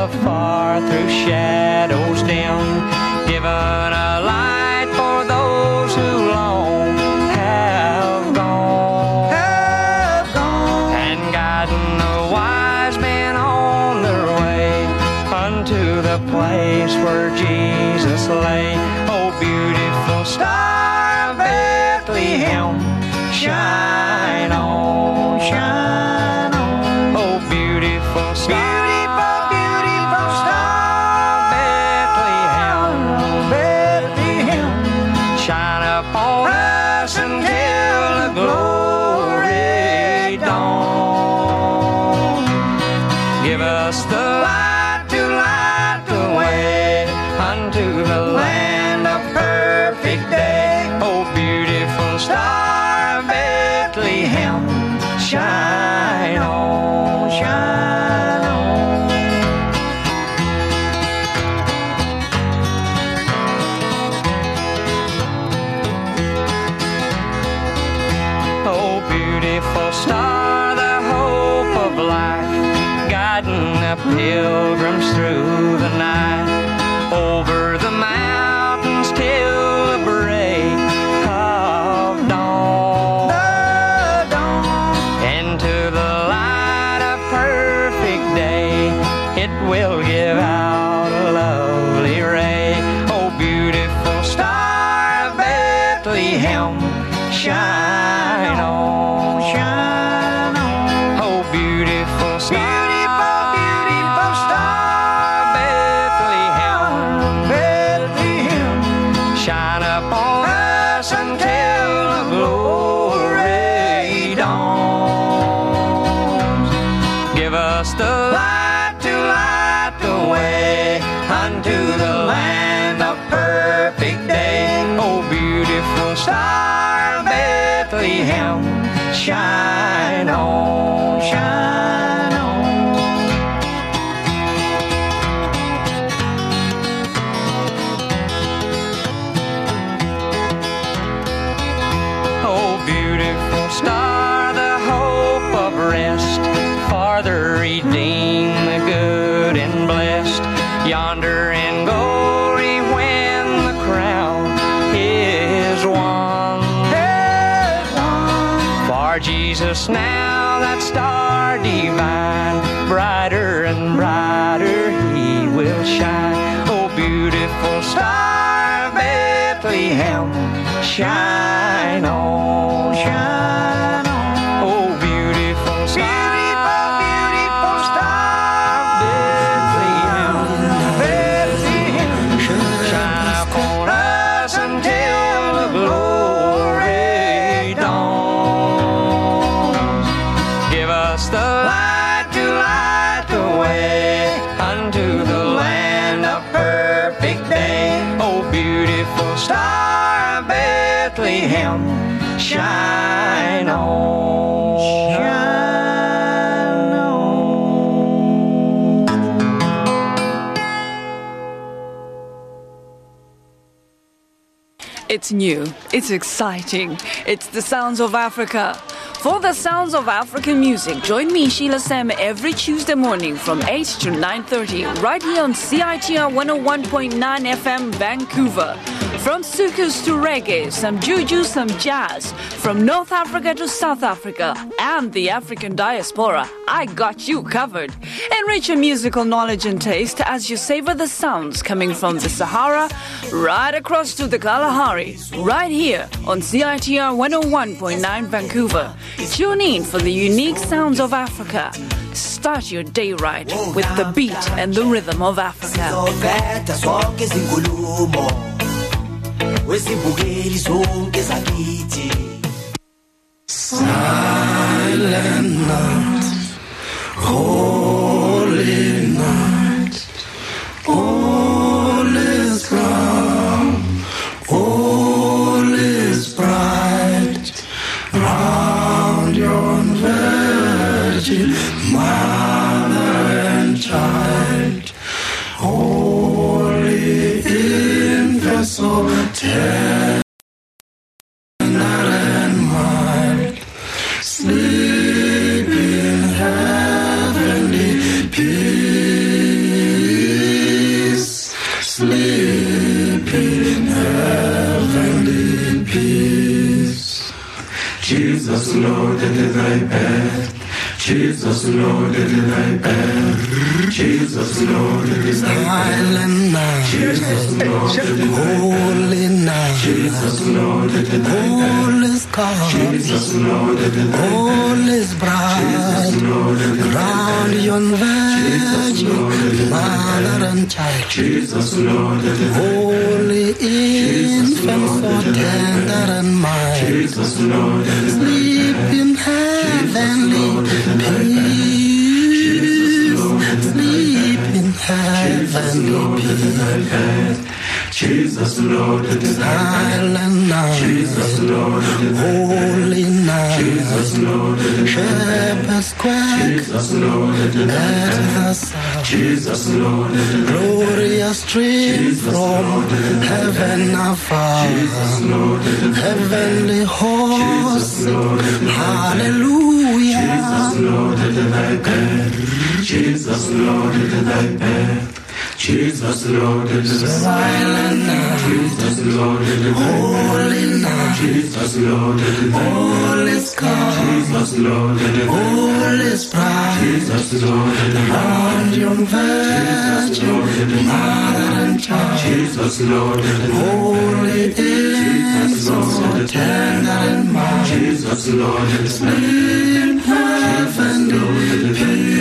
afar through shadows dim, giving a light for those who long have gone, and guiding the wise men on their way unto the place where Jesus lay. Oh, beautiful star of Bethlehem, shine on, shine on. Oh, beautiful star, beautiful star of Bethlehem, shine upon us until the glory dawn. Give us the light to light the way unto the land of perfect day. Oh, beautiful star of Bethlehem, shine on, shine on. Oh, beautiful star, the hope of life, guiding the pilgrims through the night, over the mountains till the break of dawn, into the light of perfect day, it will give out a lovely ray. Oh, beautiful star of Bethlehem, shine on, shine on. Oh, beautiful star, beautiful star of Bethlehem, shine upon us until the glory dawns. Give us the light to light the way unto the land of perfect day. Oh, beautiful star of Bethlehem, shine on, shine on. Oh, beautiful star, the hope of rest, farther redeem the good and blessed, yonder in glory when the crown is won. For Jesus now, that star divine, brighter and brighter he will shine. Oh, beautiful star of Bethlehem, shine on, shine on. Oh, beautiful star, beautiful star of Bethlehem, shine upon us until the glory dawns. Give us the light to light the way unto the land of perfect day. Oh, beautiful star of Bethlehem, shine on, shine on. It's new, it's exciting, it's the sounds of Africa. For the sounds of African music, join me, Sheila Sam, every Tuesday morning from 8 to 9:30, right here on CITR 101.9 FM, Vancouver. From soukous to reggae, some juju, some jazz. From North Africa to South Africa and the African diaspora, I got you covered. Enrich your musical knowledge and taste as you savor the sounds coming from the Sahara right across to the Kalahari, right here on CITR 101.9 Vancouver. Tune in for the unique sounds of Africa. Start your day right with the beat and the rhythm of Africa. Silent night, holy night, all is calm, all is bright, round your virgin mother and child, holy infant so tender and mild, sleep in heavenly peace. Jesus loaded thy bed. Jesus loaded thy bed. Jesus loaded thy bed. Jesus loaded Holy night. Jesus loaded thy bed. All is calm. Jesus loaded thy bed. All is bright. Round yon virgin, mother and child. Jesus loaded thy bed. Holy infant, so tender and mild. Jesus loaded thy bed. Sleep in heavenly peace. Sleep in heavenly peace. Jesus loaded Silent night. Jesus loaded Holy night. Jesus loaded Shepherds quack Jesus loaded at the sound. Jesus loaded Glorious stream from heaven afar. Heavenly hosts, hallelujah. Jesus loaded thy bed. Jesus loaded thy bed. Jesus loaded Silent night. Jesus loaded Holy night. Jesus loaded All is calm. Jesus loaded All is bright. Jesus loaded Round yon virgin, mother and child. Jesus loaded Holy infant, so tender and mild. Jesus loaded Sleep heavenly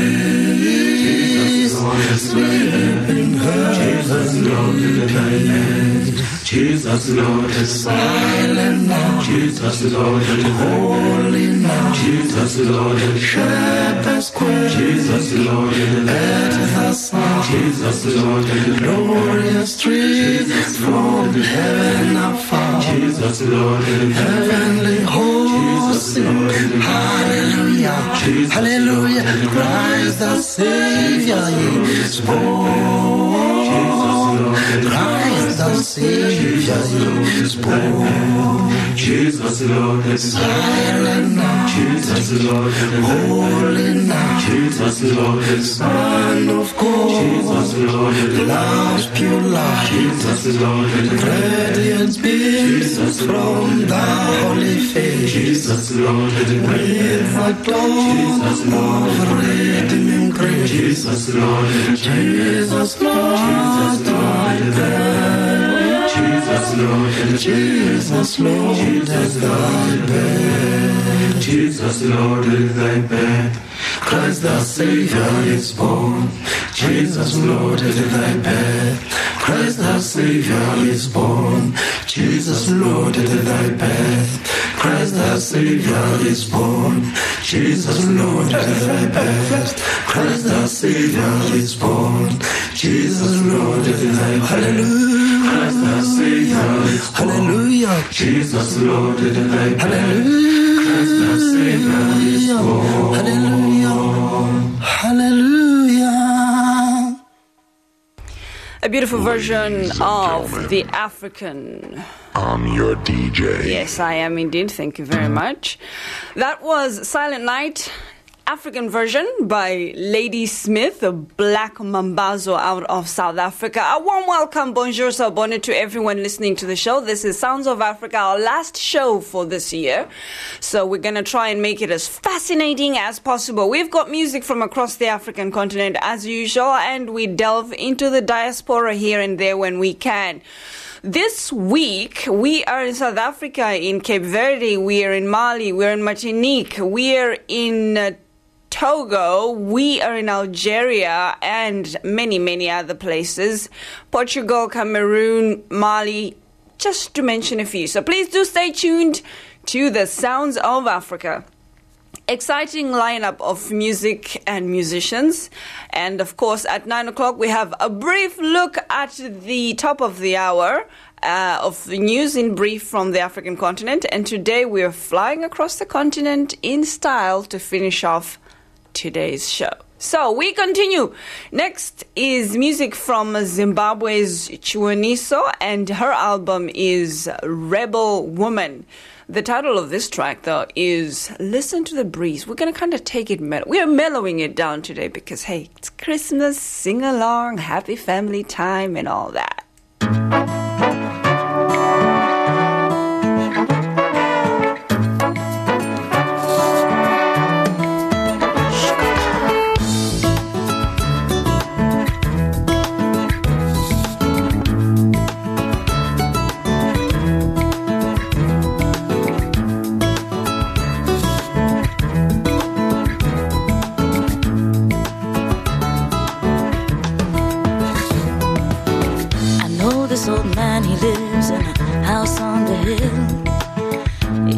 peace. Sleep in heavenly peace. Jesus loaded Silent night. Jesus loaded Holy night. Jesus loaded Shepherds quack Jesus loaded at the sound. Jesus loaded Glorious streams from heaven afar. Jesus loaded Heavenly hosts sing hallelujah, hallelujah. Christ the Savior is born. Christ the Savior is born. Jesus loaded Silent night. Jesus loaded Holy night. Jesus loaded Son of God. Jesus loaded Love's pure light. Jesus loaded Radiant beams from the holy face. Jesus loaded With the dawn of redeeming grace. Jesus loaded Jesus Lord thy bed. Jesus loaded Jesus Lord thy bed. Jesus loaded thy bed. Christ the Savior is born. Jesus loaded thy bed. Christ the Savior is born. Jesus loaded thy bed. Christ the Savior is born. Jesus loaded thy bed. Christ the Savior is born. Jesus loaded thy bed. Hallelujah. Christ the Savior is born. Hallelujah. Jesus loaded thy bed. Hallelujah. Christ the Savior is born. Hallelujah. Hallelujah. A beautiful version of the African. I'm your DJ. Yes, I am indeed. Thank you very much. That was Silent Night, African version by Lady Smith, a black mambazo out of South Africa. A warm welcome, bonjour, sabone to everyone listening to the show. This is Sounds of Africa, our last show for this year. So we're going to try and make it as fascinating as possible. We've got music from across the African continent as usual, and we delve into the diaspora here and there when we can. This week, we are in South Africa, in Cape Verde, we are in Mali, we're in Martinique, we are in Togo, we are in Algeria, and many, many other places. Portugal, Cameroon, Mali, just to mention a few. So please do stay tuned to the Sounds of Africa. Exciting lineup of music and musicians. And of course, at 9 o'clock, we have a brief look at the top of the hour of the news in brief from the African continent. And today we are flying across the continent in style to finish off today's show. So we continue. Next is music from Zimbabwe's Chiwoniso, and her album is Rebel Woman. The title of this track, though, is Listen to the Breeze. We're going to kind of take it mellow. We are mellowing it down today because, hey, it's Christmas, sing along, happy family time, and all that.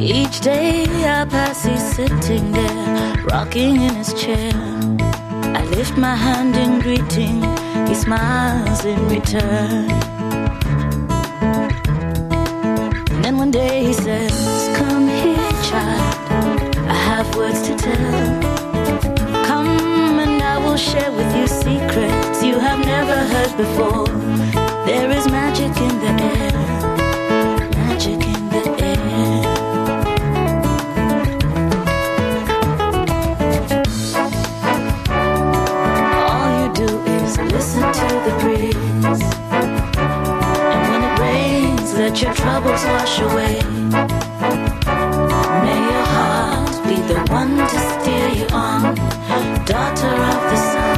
Each day I pass, he's sitting there, rocking in his chair. I lift my hand in greeting, he smiles in return. And then one day he says, come here, child, I have words to tell. Come and I will share with you secrets you have never heard before. There is magic in the air, magic in the air. All you do is listen to the breeze, and when it rains, let your troubles wash away. May your heart be the one to steer you on, daughter of the sun.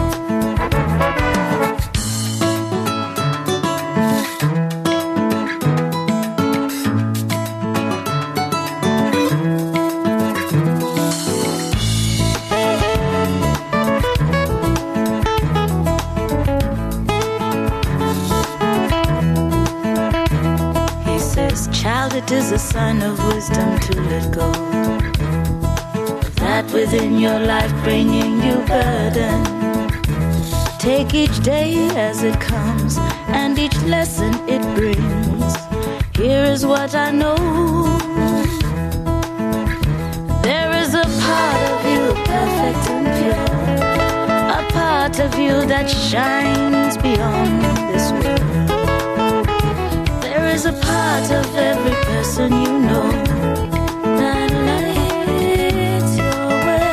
It is a sign of wisdom to let go of that within your life bringing you burden. Take each day as it comes and each lesson it brings. Here is what I know. There is a part of you perfect and pure, a part of you that shines beyond this world. There's a part of every person you know that lights your way.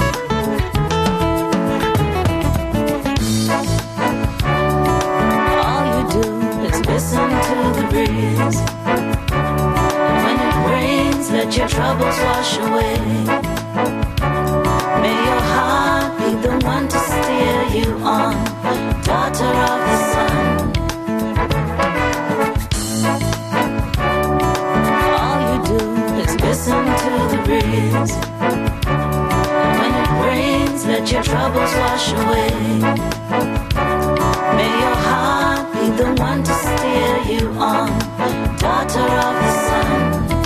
All you do is listen to the breeze. When it rains, let your troubles wash away. May your heart be the one to steer you on, daughter of the sun. Listen to the breeze. When it rains, let your troubles wash away. May your heart be the one to steer you on, daughter of the sun.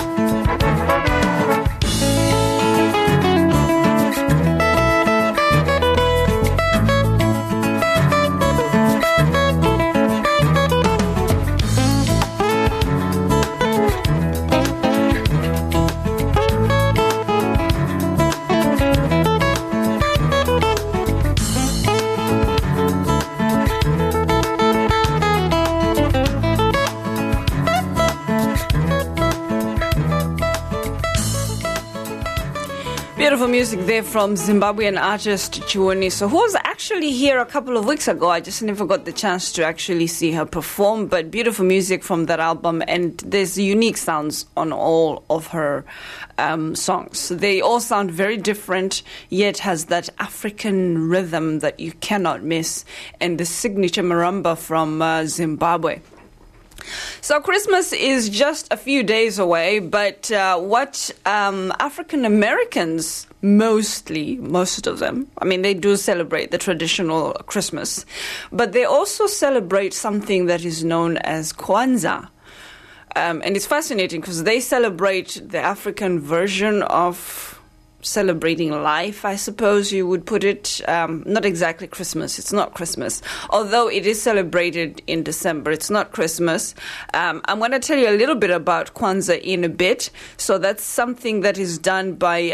Beautiful music there from Zimbabwean artist Chiwoniso, who was actually here a couple of weeks ago. I just never got the chance to actually see her perform, but beautiful music from that album, and there's unique sounds on all of her songs. They all sound very different, yet has that African rhythm that you cannot miss, and the signature marimba from Zimbabwe. So Christmas is just a few days away, but what African Americans, most of them, I mean, they do celebrate the traditional Christmas, but they also celebrate something that is known as Kwanzaa. And it's fascinating because they celebrate the African version of celebrating life, I suppose you would put it. Not exactly Christmas. It's not Christmas. Although it is celebrated in December. It's not Christmas. I'm going to tell you a little bit about Kwanzaa in a bit. So that's something that is done by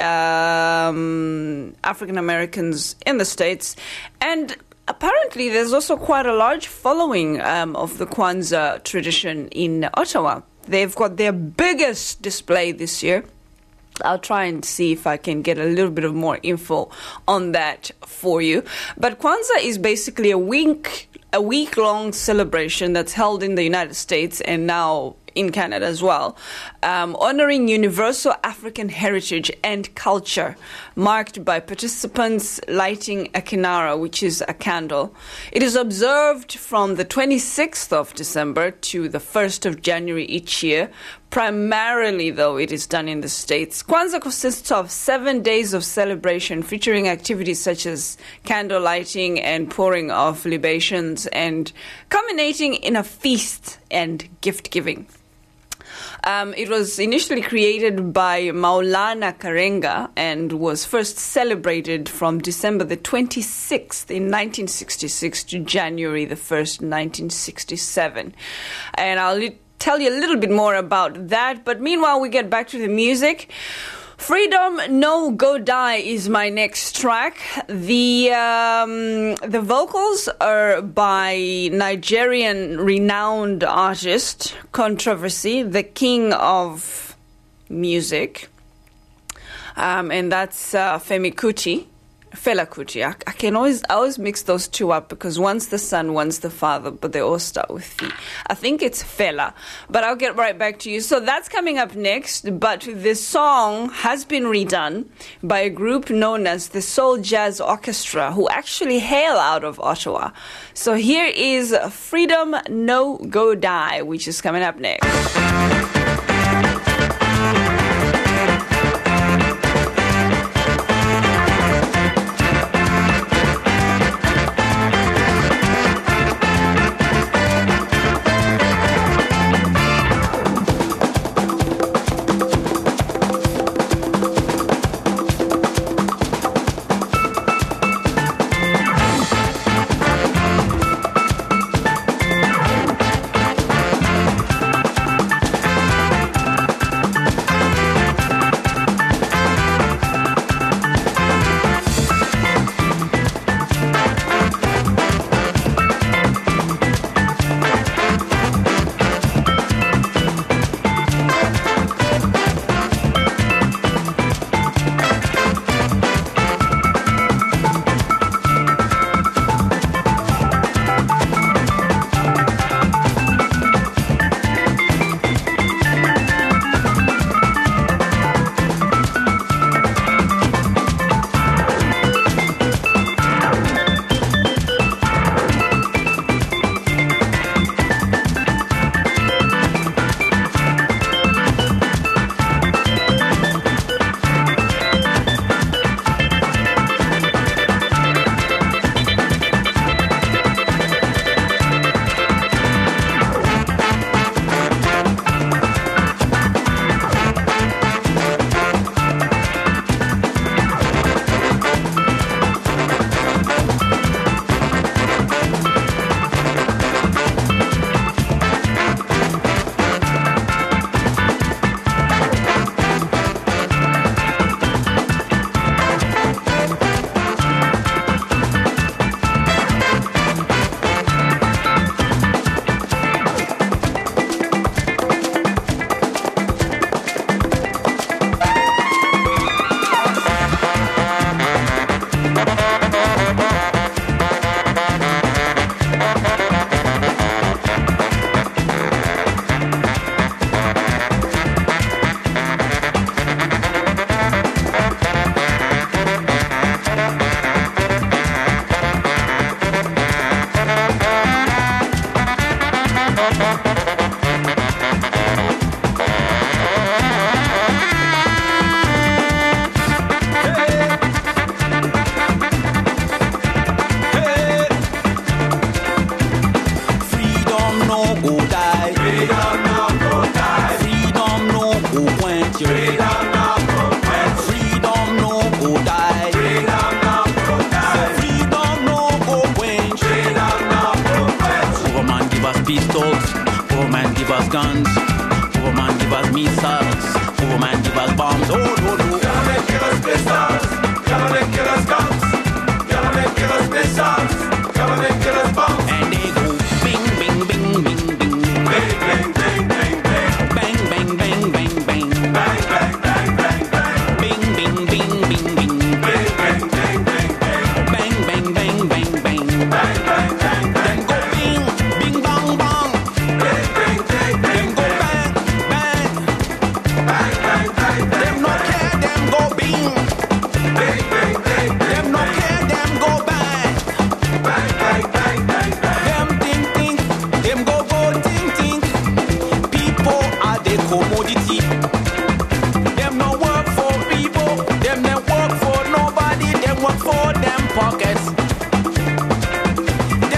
African Americans in the States. And apparently there's also quite a large following of the Kwanzaa tradition in Ottawa. They've got their biggest display this year. I'll try and see if I can get a little bit of more info on that for you. But Kwanzaa is basically a week-long celebration that's held in the United States and now in Canada as well, honoring universal African heritage and culture, marked by participants lighting a kinara, which is a candle. It is observed from the 26th of December to the 1st of January each year. Primarily, though, it is done in the States. Kwanzaa consists of 7 days of celebration featuring activities such as candle lighting and pouring of libations and culminating in a feast and gift-giving. It was initially created by Maulana Karenga and was first celebrated from December the 26th in 1966 to January the 1st, 1967. And I'll tell you a little bit more about that. But meanwhile, we get back to the music. Freedom No Go Die is my next track. The vocals are by Nigerian renowned artist, Controversy, the king of music. And that's Fela Kuti. I always mix those two up because one's the son, one's the father, but they all start with F. I think it's Fela, but I'll get right back to you. So that's coming up next, but this song has been redone by a group known as the Soul Jazz Orchestra, who actually hail out of Ottawa. So here is Freedom No Go Die, which is coming up next.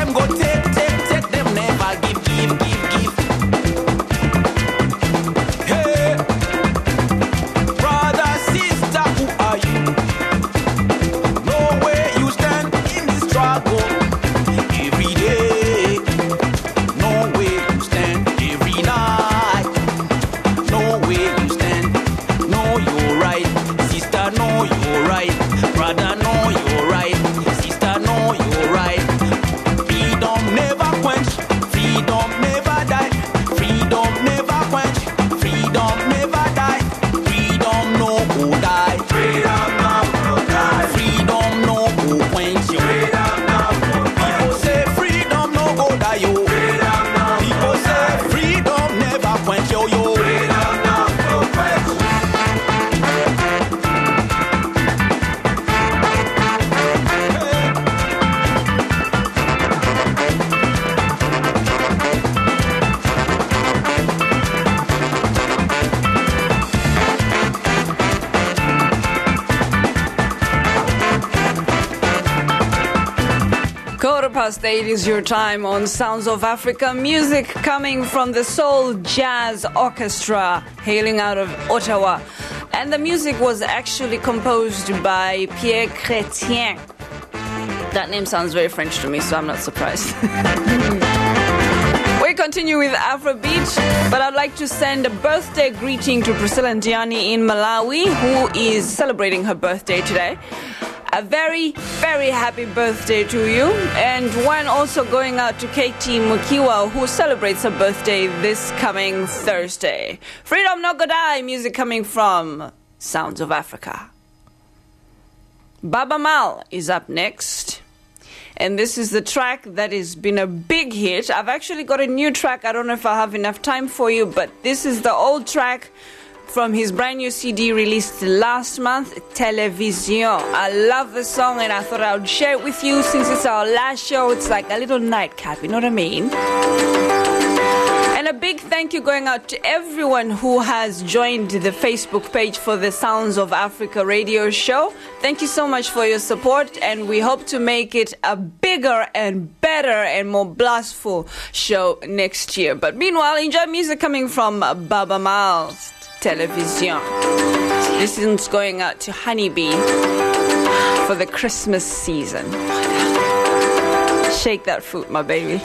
Hey! 8 is your time on Sounds of Africa. Music coming from the Soul Jazz Orchestra, hailing out of Ottawa. And the music was actually composed by Pierre Chrétien. That name sounds very French to me, so I'm not surprised. We continue with Afrobeat, but I'd like to send a birthday greeting to Priscilla Ndiani in Malawi, who is celebrating her birthday today. A very, very happy birthday to you. And one also going out to Katie Mukiwa, who celebrates her birthday this coming Thursday. Freedom No Go Die, music coming from Sounds of Africa. Baba Mal is up next. And this is the track that has been a big hit. I've actually got a new track. I don't know if I have enough time for you, but this is the old track from his brand new CD released last month, Television. I love the song and I thought I would share it with you since it's our last show. It's like a little nightcap, you know what I mean? And a big thank you going out to everyone who has joined the Facebook page for the Sounds of Africa radio show. Thank you so much for your support, and we hope to make it a bigger and better and more blastful show next year. But meanwhile, enjoy music coming from Baba Mal. Television. This one's going out to Honeybee for the Christmas season. Shake that foot, my baby.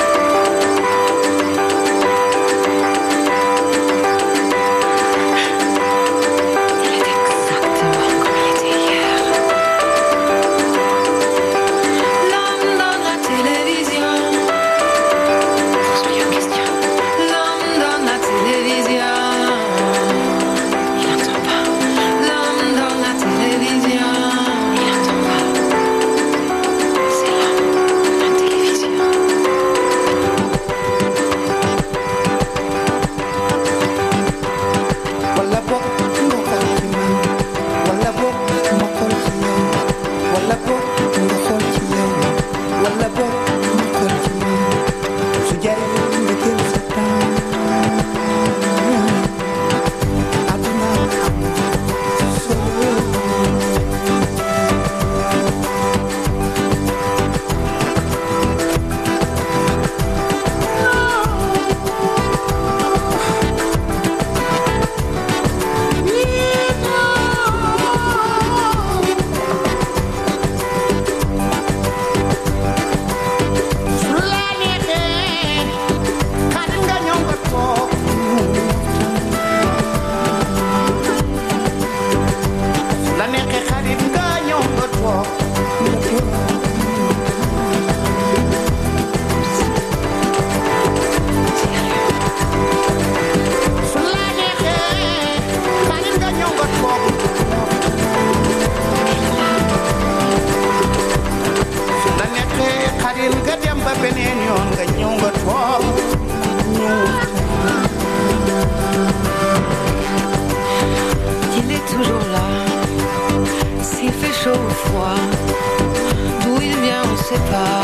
Il est toujours là, s'il fait chaud ou froid, d'où il vient on sait pas.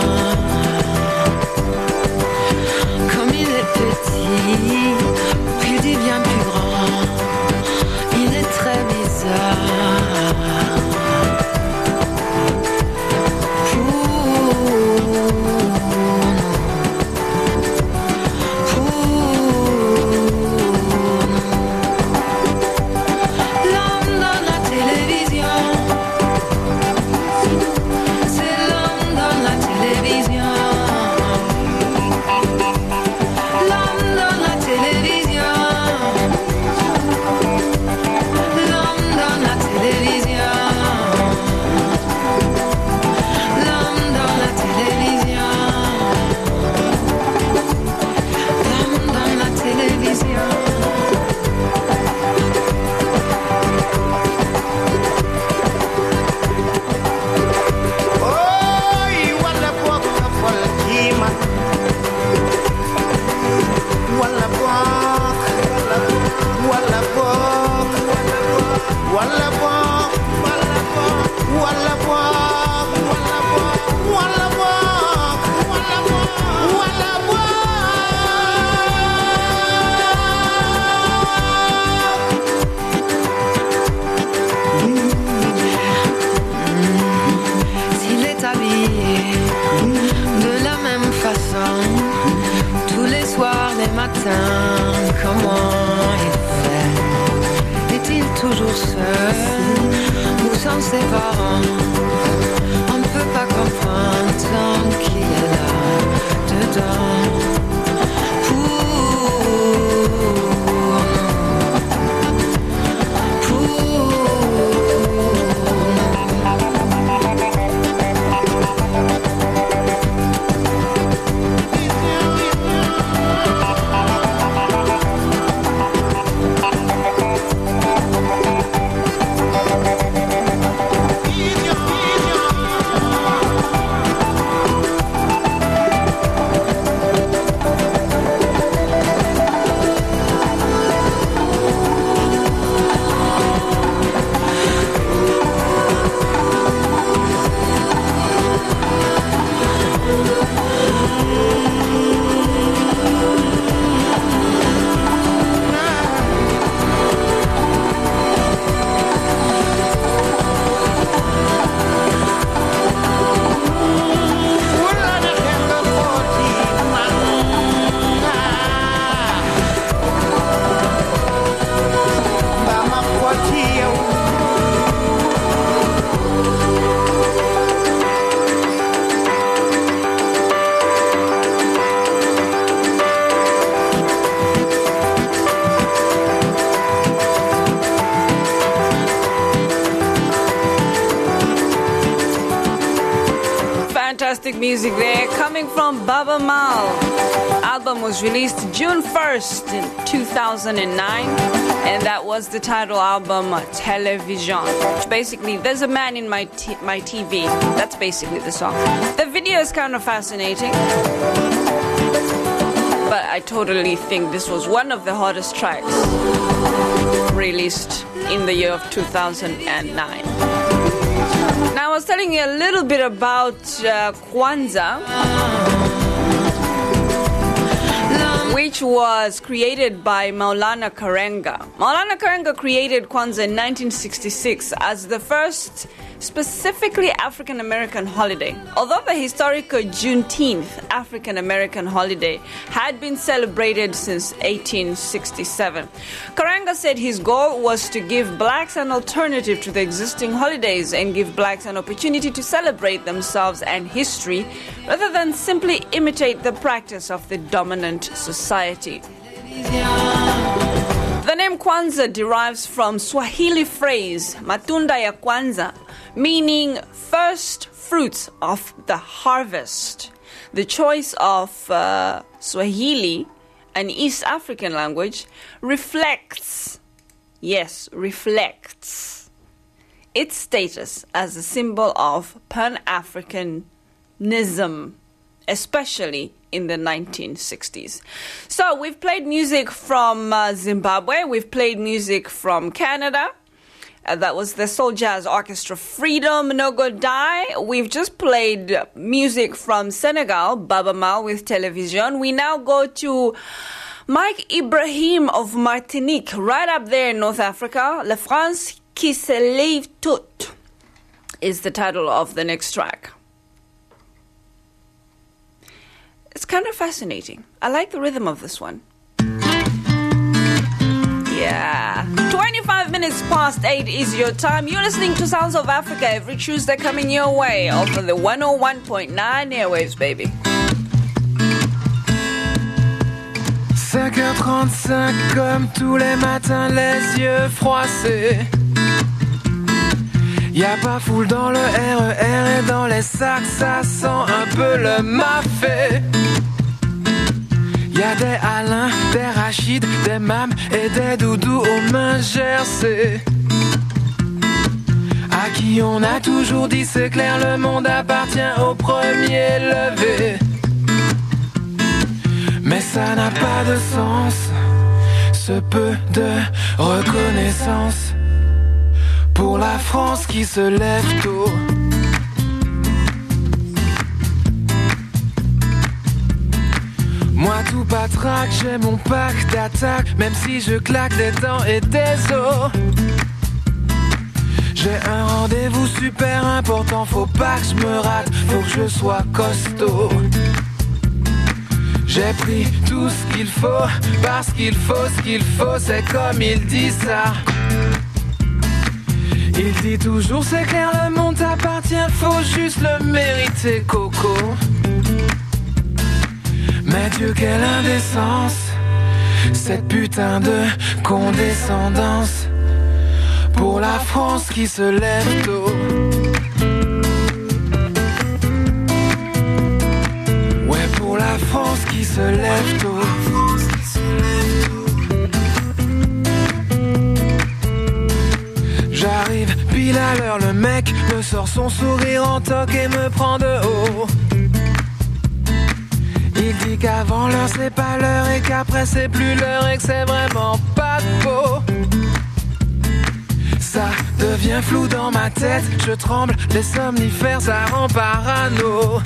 Comme il est petit, puis il devient plus grand, il est très bizarre. Television. toujours seul ou sans ses parents. On ne peut pas comprendre tant qu'il est là dedans. Music there coming from Baba Mal. Album was released June 1st in 2009, and that was the title album Television, which basically there's a man in my TV. That's basically the song. The video is kind of fascinating, but I totally think this was one of the hottest tracks released in the year of 2009. Now, I was telling you a little bit about Kwanzaa, which was created by Maulana Karenga. Maulana Karenga created Kwanzaa in 1966 as the first specifically African-American holiday. Although the historical Juneteenth African-American holiday had been celebrated since 1867, Karenga said his goal was to give blacks an alternative to the existing holidays and give blacks an opportunity to celebrate themselves and history rather than simply imitate the practice of the dominant society. The name Kwanzaa derives from Swahili phrase matunda ya kwanza, meaning first fruits of the harvest. The choice of Swahili, an East African language, reflects its status as a symbol of Pan-Africanism, especially in the 1960s. So we've played music from Zimbabwe, we've played music from Canada. That was the Soul Jazz Orchestra Freedom No Go Die. We've just played music from Senegal, Baba Mal with Television. We now go to Mike Ibrahim of Martinique, right up there in North Africa. La France qui se lève toute is the title of the next track. It's kind of fascinating. I like the rhythm of this one. Yeah. 25 minutes past 8 is your time. You're listening to Sounds of Africa every Tuesday coming your way over the 101.9 airwaves, baby. 5h35 comme tous les matins, les yeux froissés. Y'a pas foule dans le RER et dans les sacs, ça sent un peu le mafé. Y'a des Alain, des Rachid, des Mam et des Doudou aux mains gercées. À qui on a toujours dit c'est clair, le monde appartient au premier levé. Mais ça n'a pas de sens, ce peu de reconnaissance pour la France qui se lève tôt. Moi tout patraque, j'ai mon pack d'attaque, même si je claque des dents et des os. J'ai un rendez-vous super important, faut pas que je me rate, faut que je sois costaud. J'ai pris tout ce qu'il faut, parce qu'il faut ce qu'il faut, c'est comme il dit ça. Il dit toujours c'est clair, le monde t'appartient, faut juste le mériter, Coco. Mais Dieu, quelle indécence, cette putain de condescendance pour la France qui se lève tôt. Ouais, pour la France qui se lève tôt. J'arrive pile à l'heure, le mec me sort son sourire en toque et me prend de haut. Il dit qu'avant l'heure c'est pas l'heure et qu'après c'est plus l'heure et que c'est vraiment pas beau. Ça devient flou dans ma tête, je tremble, les somnifères ça rend parano.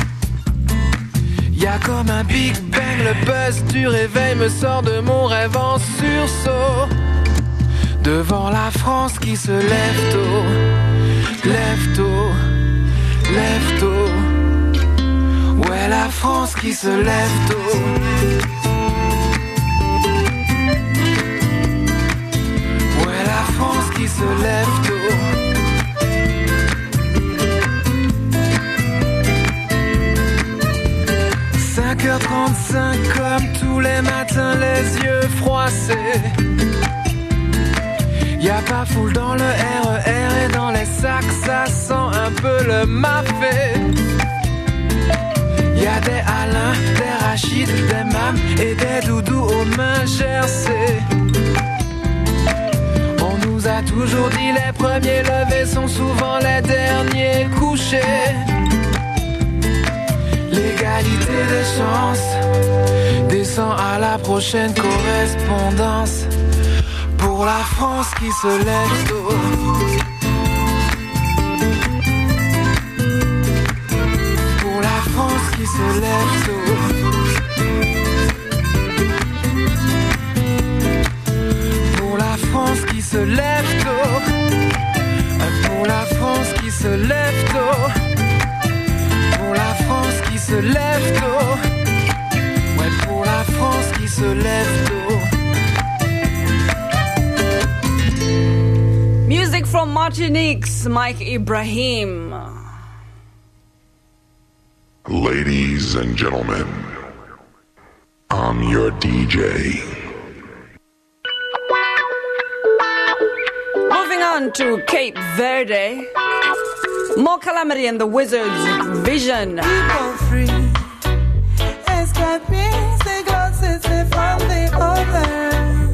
Y'a comme un Big Bang, le buzz du réveil me sort de mon rêve en sursaut. Devant la France qui se lève tôt, lève tôt, lève tôt. Ouais, la France qui se lève tôt. Ouais, la France qui se lève tôt. 5h35 comme tous les matins, les yeux froissés. Y'a pas foule dans le RER et dans les sacs, ça sent un peu le mafé. Y'a des Alain, des Rachid, des Mam et des Doudou aux mains gercées. On nous a toujours dit les premiers levés sont souvent les derniers couchés. L'égalité des chances descend à la prochaine correspondance. Pour la France qui se lève tôt. Pour la France qui se lève tôt. Pour la France qui se lève tôt. Pour la France qui se lève tôt. Pour la France qui se lève tôt. Ouais, pour la France qui se lève tôt. Music from Martinique, Mike Ibrahim. Ladies and gentlemen, I'm your DJ. Moving on to Cape Verde. More Calamity and the Wizard's Vision. People free, escaping the glasses from the other.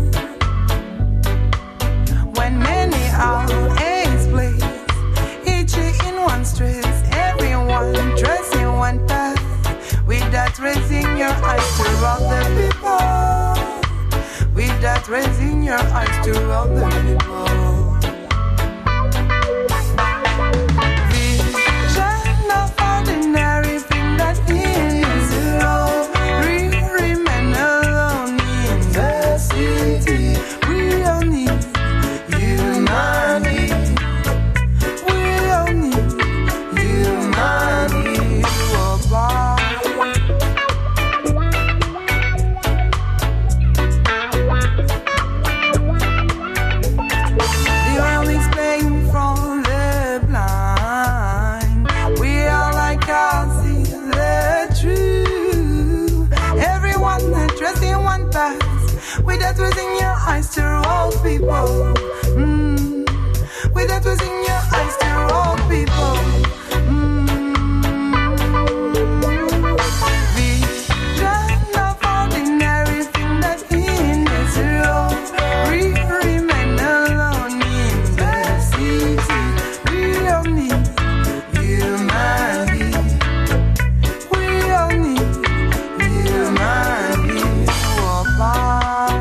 When many are ace place, each in one stress, everyone dressing one path, with that raising your eyes to all the people, with that raising your eyes to all the people. Vision of ordinary thing that is love, remain alone in the city. We all need humanity. We all need humanity to abide. The oil is playing from the blind. We are like us in the truth. Everyone dressing one path, with that was in your eyes to all people. With that was in your eyes to all people. Vision of ordinary thing that in this love, we remain alone in the city. We all need humanity. We all need humanity to abide.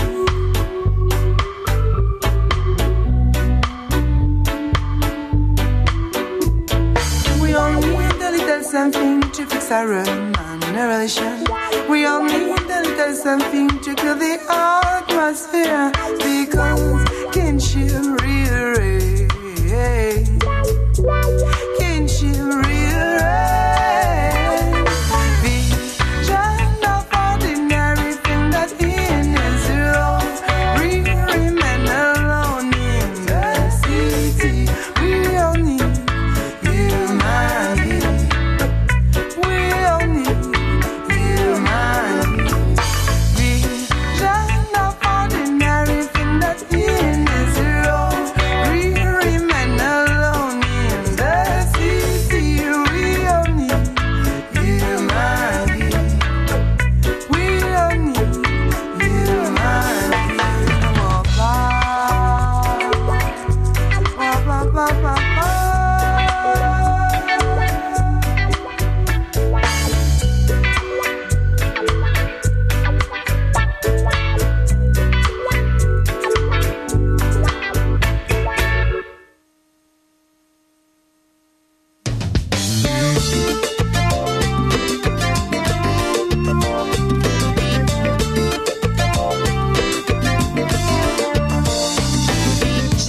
We all need a little something to fix our remuneration. We all need a little something to kill the atmosphere, because kinship reigns. Kinship reigns. Vision of ordinary thing that in is love. We remain alone in the city.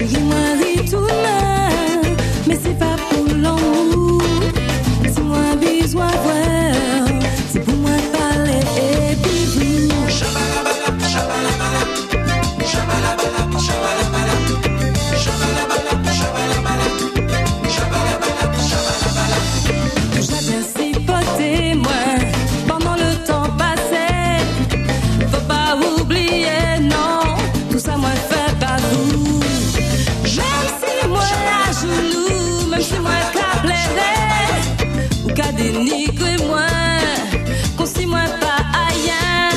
Chérie, moi, retourne, mais c'est pas pour l'amour. Si moi, besoin de voir, c'est pour moi parler et puis vous. Shabalabala, shabalabala, shabalabala, shabalabala, shabalabala, shabalabala, shabalabala, shabalabala. J'avais si poté, moi, pendant le temps passé. Faut pas oublier, non, tout ça, moi, fait pas vous. Même si moi, la joue, même si moi, qu'à plaider, ou qu'à dénigrer, moi, qu'on si moi pas ailleurs.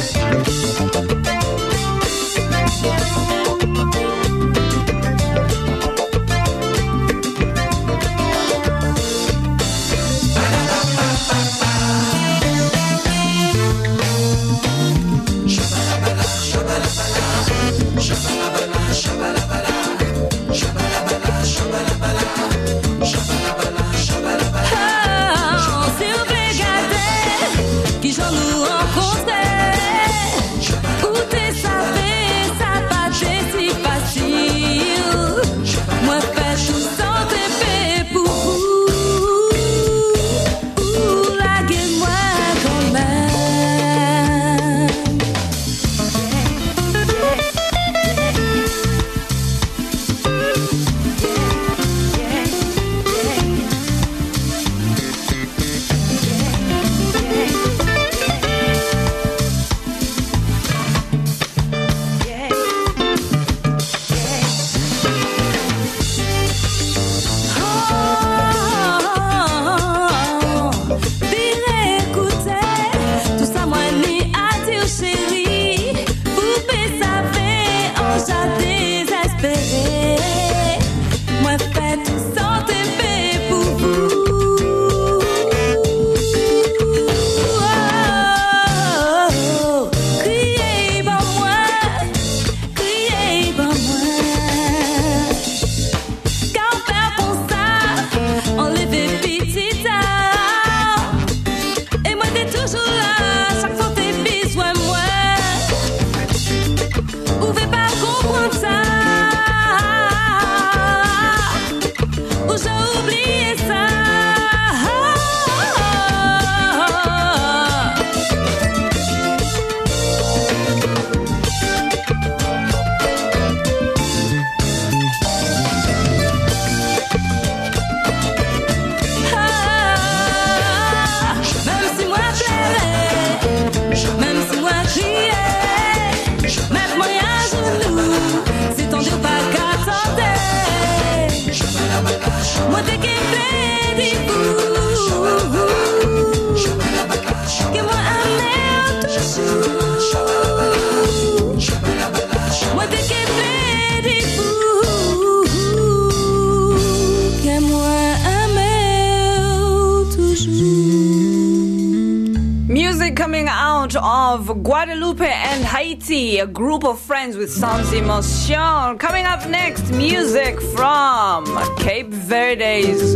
Of Guadeloupe and Haiti, a group of friends with Sans Emotion. Coming up next, music from Cape Verde's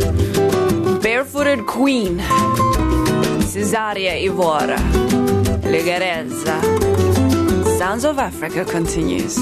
Barefooted Queen, Cesaria Ivora, Legareza. Sounds of Africa continues.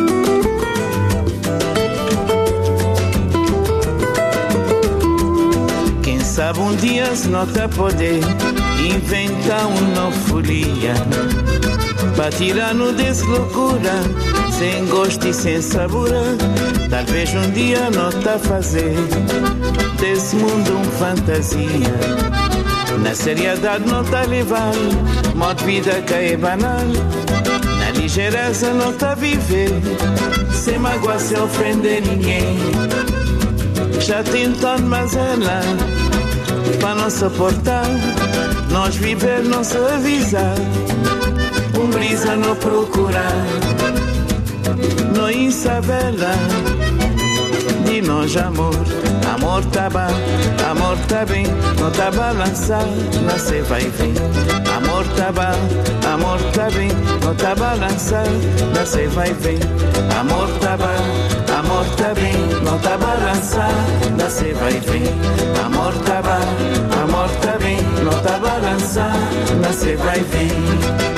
Quem sabe dia se não tá poder inventar uma folia para tirar-nos dessa loucura, sem gosto e sem sabor. Talvez dia não tá fazer desse mundo uma fantasia. Na seriedade não tá levar, modo de vida que é banal. Na ligeireza não tá viver, sem magoar, sem ofender ninguém. Já tentando, mas ela para não suportar, nós viver, não se avisar, brisa não procurar, não insabela, de nós amor, amor tá bom, amor tá bem, não tá balançar, não se vai ver, amor tá bom, amor tá bem, não tá balançar, não se vai ver, amor tá bom, amor tá bem, não tá balançar, não se vai ver, amor tá bom, amor tá bem, não tá balançar, não se vai ver.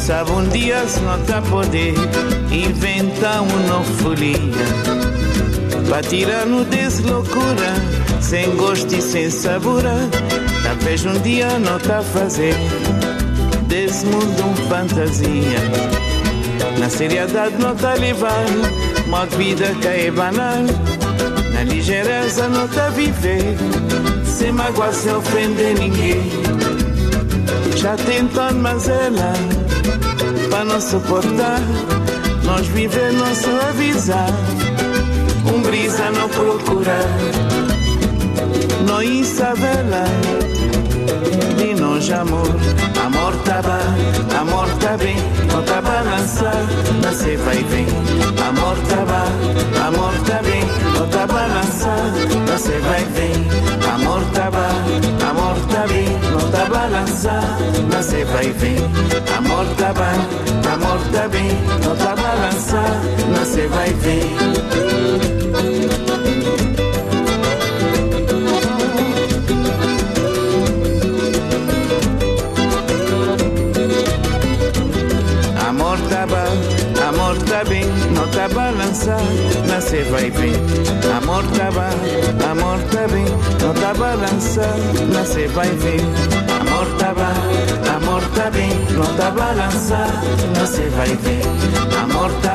sabe dia se não tá poder inventar novo folia pra tirar-nos desse loucura, sem gosto e sem sabor. Talvez dia não tá fazer desse mundo fantasia. Na seriedade não tá levar modo vida que é banal. Na ligeireza não tá viver sem mágoa, sem ofender ninguém. Já tentando, mas ela para não suportar, nós viver, não se avisar. Brisa não procurar, não insabela, de nós amor. Amor tá bem, não tá balançar, não se vai bem. Amor tá bem, não tá balançar, não se vai bem. Amor tá bem, não tá balançar, não se vai bem. Amor tá bem, não tá balançar, não se vai bem. Amor tá bem, não tá balançar, não se vai bem. Amor tá bem, não tá balançar, não se vai bem. Amor tá bem, não tá balançar, não se vai bem. Amor tá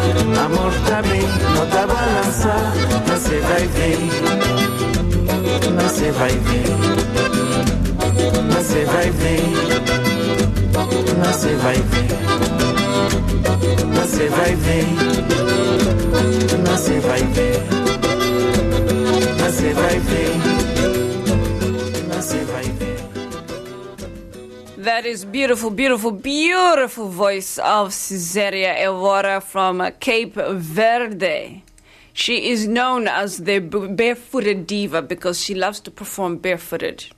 bem, não tá balançar, não se vai bem. Não se vai bem, não se vai bem, não se vai bem. Não se vai ver, não se vai ver, não se vai ver, não se vai ver. That is beautiful, beautiful, beautiful voice of Cesaria Evora from Cape Verde. She is known as the barefooted diva because she loves to perform barefooted.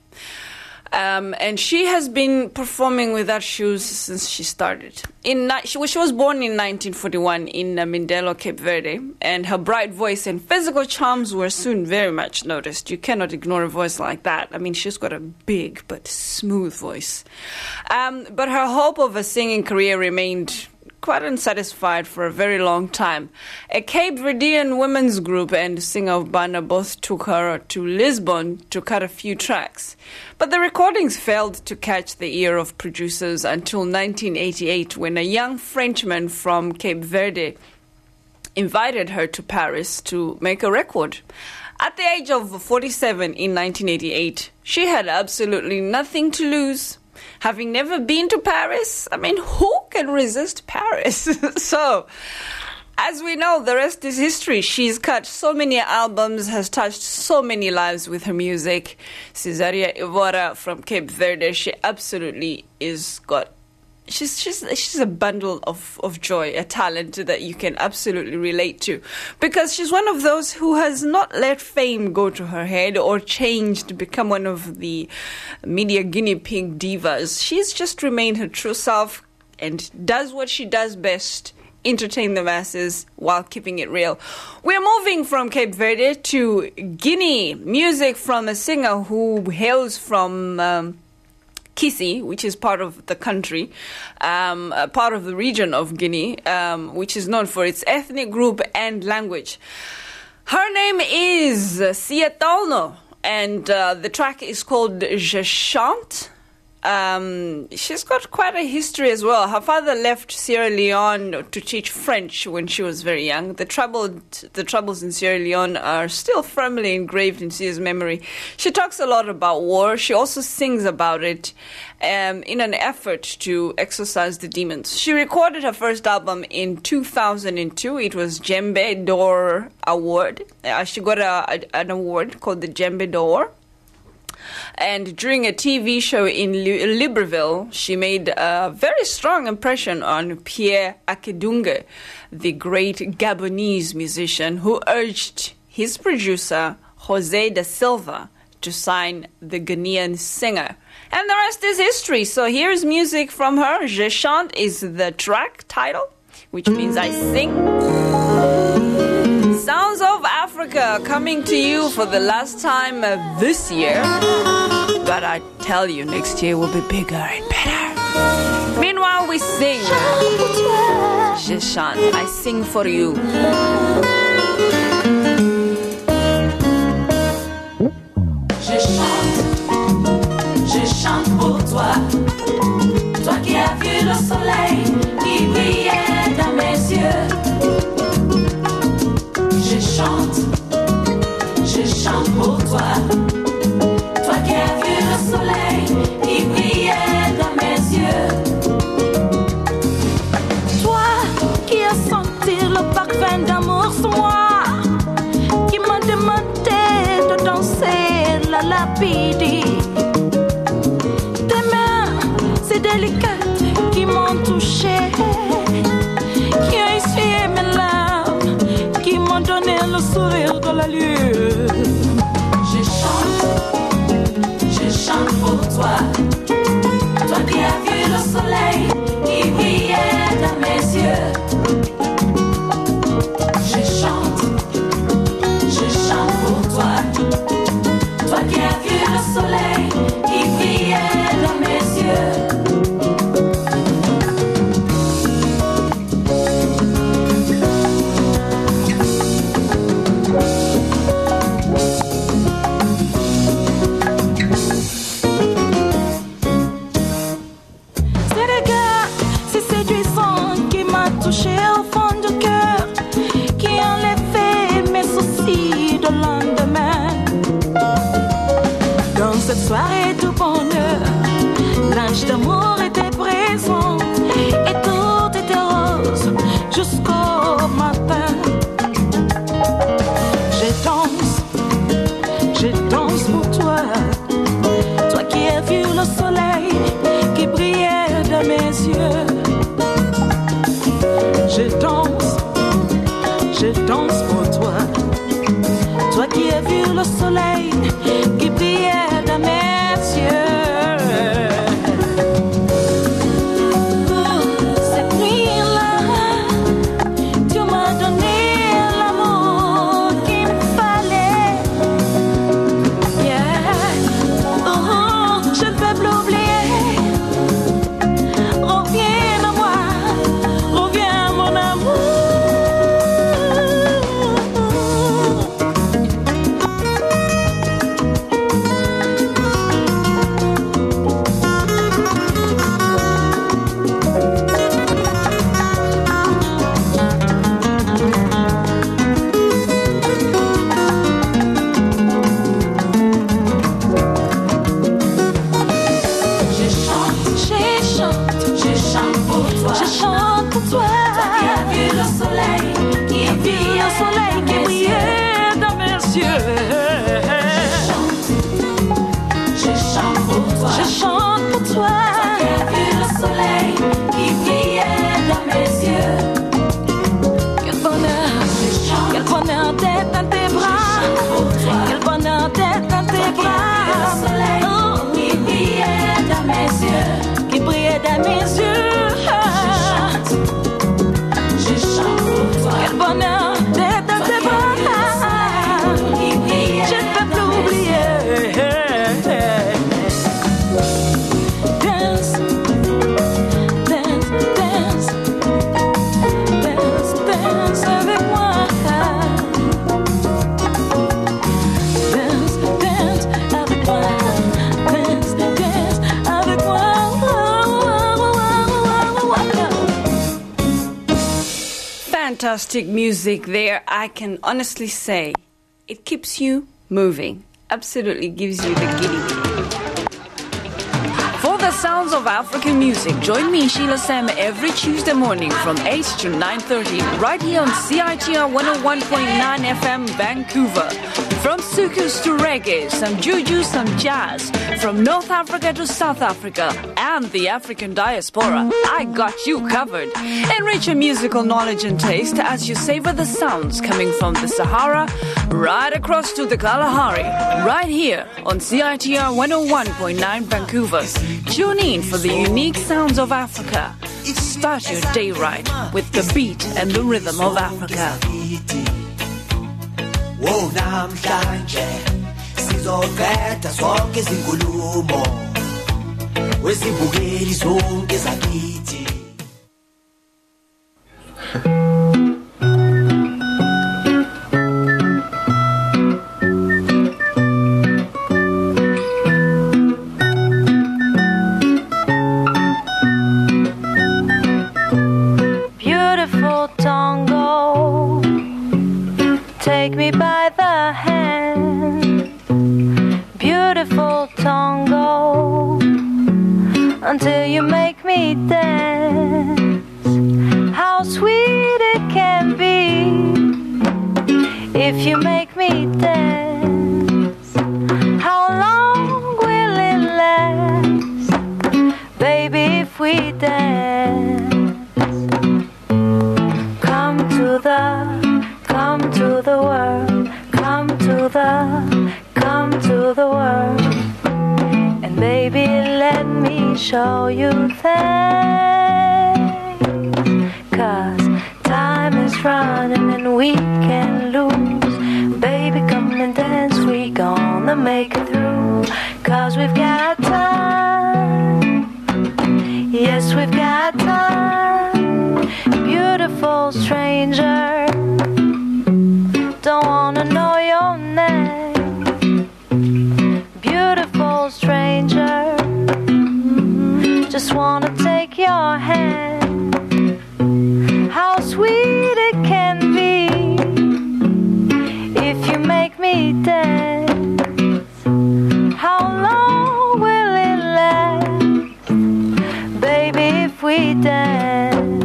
And she has been performing without shoes since she started. She was born in 1941 in Mindelo, Cape Verde, and her bright voice and physical charms were soon very much noticed. You cannot ignore a voice like that. I mean, she's got a big but smooth voice. But her hope of a singing career remained quite unsatisfied for a very long time. A Cape Verdean women's group and singer of Bana both took her to Lisbon to cut a few tracks. But the recordings failed to catch the ear of producers until 1988 when a young Frenchman from Cape Verde invited her to Paris to make a record. At the age of 47 in 1988, she had absolutely nothing to lose. Having never been to Paris, I mean, who can resist Paris? So, as we know, the rest is history. She's cut so many albums, has touched so many lives with her music. Cesaria Evora from Cape Verde, she absolutely is got... She's a bundle of joy, a talent that you can absolutely relate to. Because she's one of those who has not let fame go to her head or changed to become one of the media guinea pig divas. She's just remained her true self and does what she does best, entertain the masses while keeping it real. We're moving from Cape Verde to Guinea. Music from a singer who hails from... Kisi, which is part of the country, part of the region of Guinea, which is known for its ethnic group and language. Her name is Sietolno, and the track is called Je Chante. She's got quite a history as well. Her father left Sierra Leone to teach French when she was very young. The troubles in Sierra Leone are still firmly engraved in Sia's memory. She talks a lot about war. She also sings about it in an effort to exorcise the demons. She recorded her first album in 2002. It was Djembe d'Or Award. She got an award called the Djembe d'Or. And during a TV show in Libreville, she made a very strong impression on Pierre Akedunge, the great Gabonese musician who urged his producer, Jose da Silva, to sign the Ghanaian singer. And the rest is history. So here's music from her. Je Chante is the track title, which means I sing. Sounds of Africa coming to you for the last time this year. but I tell you, next year will be bigger and better. Meanwhile, we sing. Je chante. I sing for you. Je chante pour toi. Toi qui as vu le soleil qui brillait dans mes yeux. Je chante pour toi. Toi qui as vu le soleil qui brillait dans mes yeux. Toi qui as senti le parfum d'amour sur moi, qui m'a demandé de danser la lapidie. Tes mains si délicates qui m'ont touché, qui ont essuyé mes larmes, qui m'ont donné le sourire de la lune. Je chante pour toi. Toi qui as vu le soleil qui brillait dans mes yeux. Je chante pour toi. Toi qui as vu le soleil qui brillait dans mes yeux. Cette soirée tout bonheur, l'ange d'amour était présent et tout était rose jusqu'au matin. Je danse pour toi, toi qui as vu le soleil qui brillait dans mes yeux. Je danse pour toi, toi qui as vu le soleil qui brillait dans mes yeux. Cette nuit-là, tu m'as donné l'amour qu'il me fallait. Yeah. Oh, je ne peux plus oublier. Reviens à moi, reviens mon amour. Fantastic music there. I can honestly say it keeps you moving. Absolutely gives you the giddy. For the sounds of African music, join me, Sheila Sam, every Tuesday morning from 8 to 9:30 right here on CITR 101.9 FM Vancouver. From soukous to reggae, some juju, some jazz. From North Africa to South Africa and the African diaspora, I got you covered. Enrich your musical knowledge and taste as you savor the sounds coming from the Sahara right across to the Kalahari, right here on CITR 101.9 Vancouver. Tune in for the unique sounds of Africa. Start your day right with the beat and the rhythm of Africa. Whoa, namhlanje Sizofeta sonke izinkulumo wesibukeli sonke sakithi. Beautiful tango, take me by the hand. Beautiful tango, until you make me dance. How sweet it can be if you make me dance. How long will it last, baby, if we dance? Come to the world, come to the world, and baby, let me show you things. 'Cause time is running and we can't lose. Baby, come and dance, we gonna make it through. 'Cause we've got time, yes, we've got time. Beautiful stranger, don't wanna know your name. Beautiful stranger, just wanna take your hand. How sweet it can be if you make me dance. How long will it last, baby, if we dance?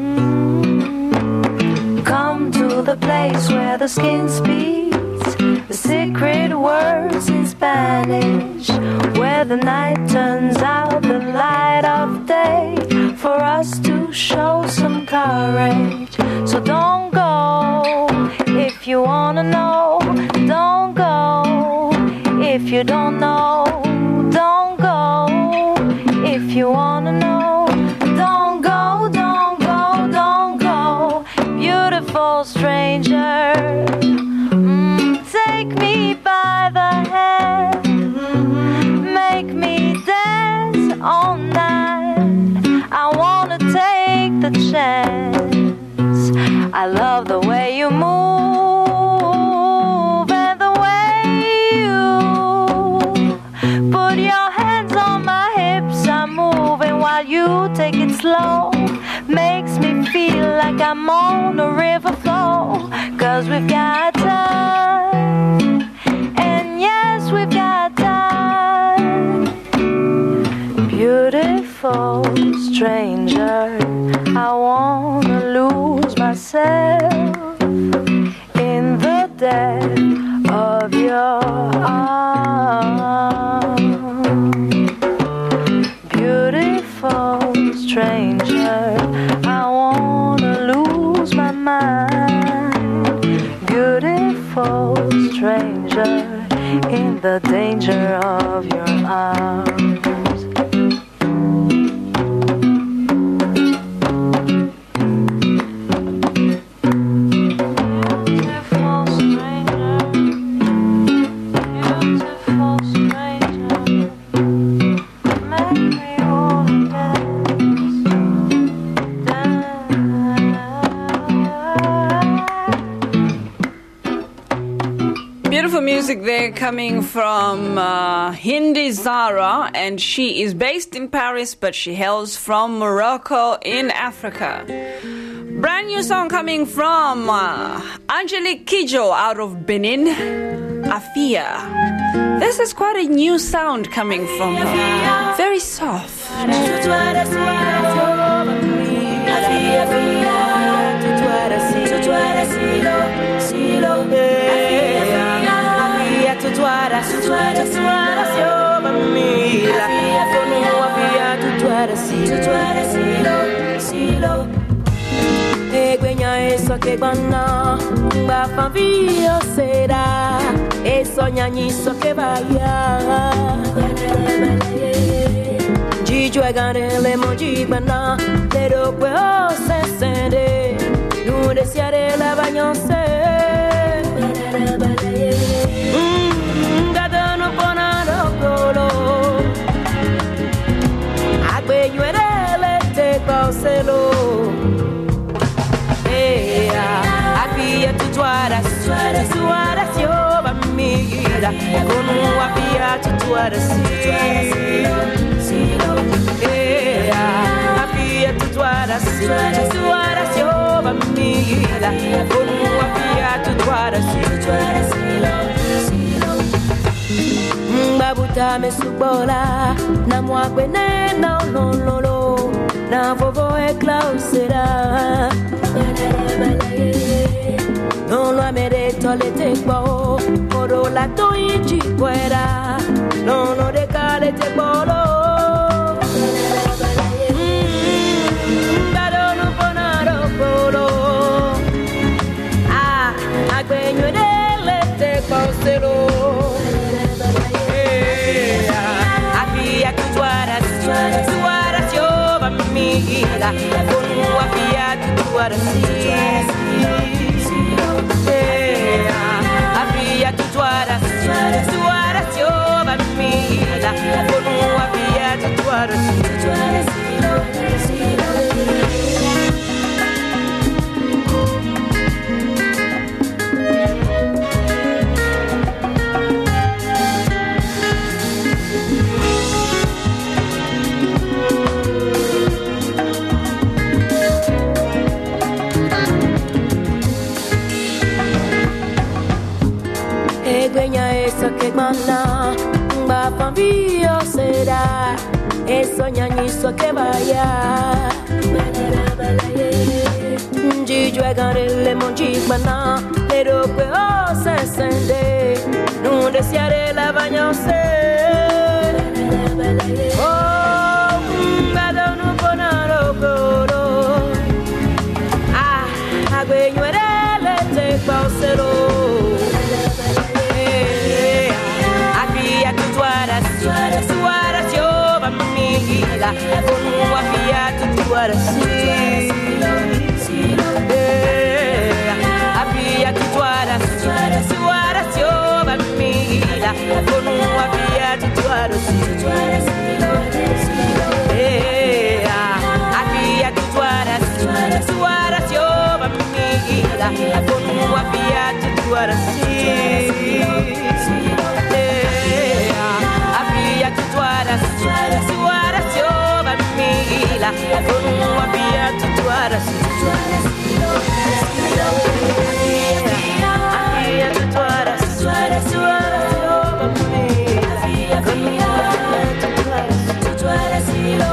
Come to the place where the skin speaks the secret words in Spanish, where the night turns out the light of day, for us to show some courage. So don't go if you wanna know. Don't go if you don't know. Don't go if you wanna know. Don't go, don't go, don't go. Beautiful stranger, take me by the hand, make me dance all night. I wanna take the chance. I love the way you move and the way you put your hands on my hips. I'm moving while you take it slow. Makes me feel like I'm on a river flow. 'Cause we've got time, and yes, we've got time. Beautiful stranger, I wanna lose myself in the depth of your arms. Beautiful stranger, I wanna lose my mind. Beautiful stranger, in the danger of your arms. Music there coming from Hindi Zara, and she is based in Paris, but she hails from Morocco in Africa. Brand new song coming from Angelique Kidjo out of Benin, Afia. This is quite a new sound coming from her, very soft. Eso que bana ba favio será eso ñañizo que vaya Jijo agare le moji bana pero pues se sende no desearé la bañonse gada pauselo. Apia tutuara suara sioba mira. Como apia tutuara apia tutuara suara sioba mira. Como apia tutuara Babuta me subola na moi bene no na vovo e clausera non lo amerito le tempo oro la toici fuera non lo decale te bolo bado no ponaro polo agbeño dele te pausero suara sioba mira como apia tutuara apia tutuara suara sioba mira como apia tutuara eso que mana va pambio será eso ñañizo que vaya Gigi agarele monji mana pero pues se sende no desearé la bañose oh bado no ponaro coro agüeño erele te pausero suara sioba mira como apia tutuara apia tutuara suara sioba mira como apia tutuara apia tutuara suara sioba mira como apia tutuara suara sioba mira como apia tutuara apia tutuara suara sioba mira como apia tutuara silo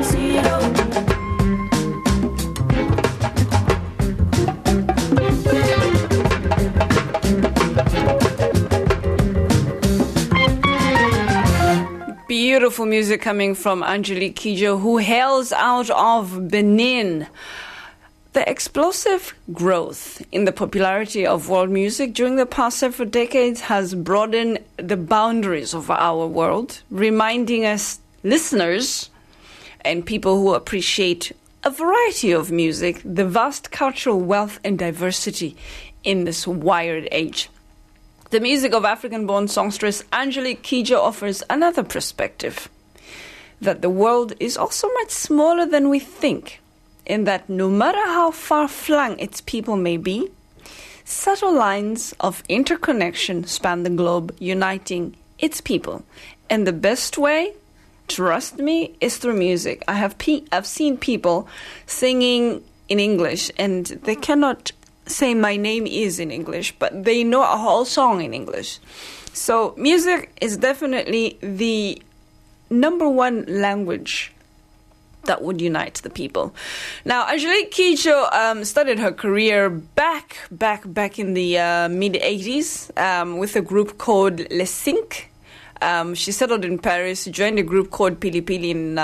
Beautiful music coming from Angelique Kidjo, who hails out of Benin. The explosive growth in the popularity of world music during the past several decades has broadened the boundaries of our world, reminding us listeners and people who appreciate a variety of music, the vast cultural wealth and diversity in this wired age. The music of African-born songstress Angelique Kidjo offers another perspective, that the world is also much smaller than we think, in that no matter how far-flung its people may be, subtle lines of interconnection span the globe, uniting its people. And the best way, trust me, is through music. I've seen people singing in English, and they cannot say my name is in English, but they know a whole song in English. So music is definitely the number one language that would unite the people. Now, Angelique Kidjo started her career back in the mid-80s with a group called Les Cinq. She settled in Paris, joined a group called Pili Pili in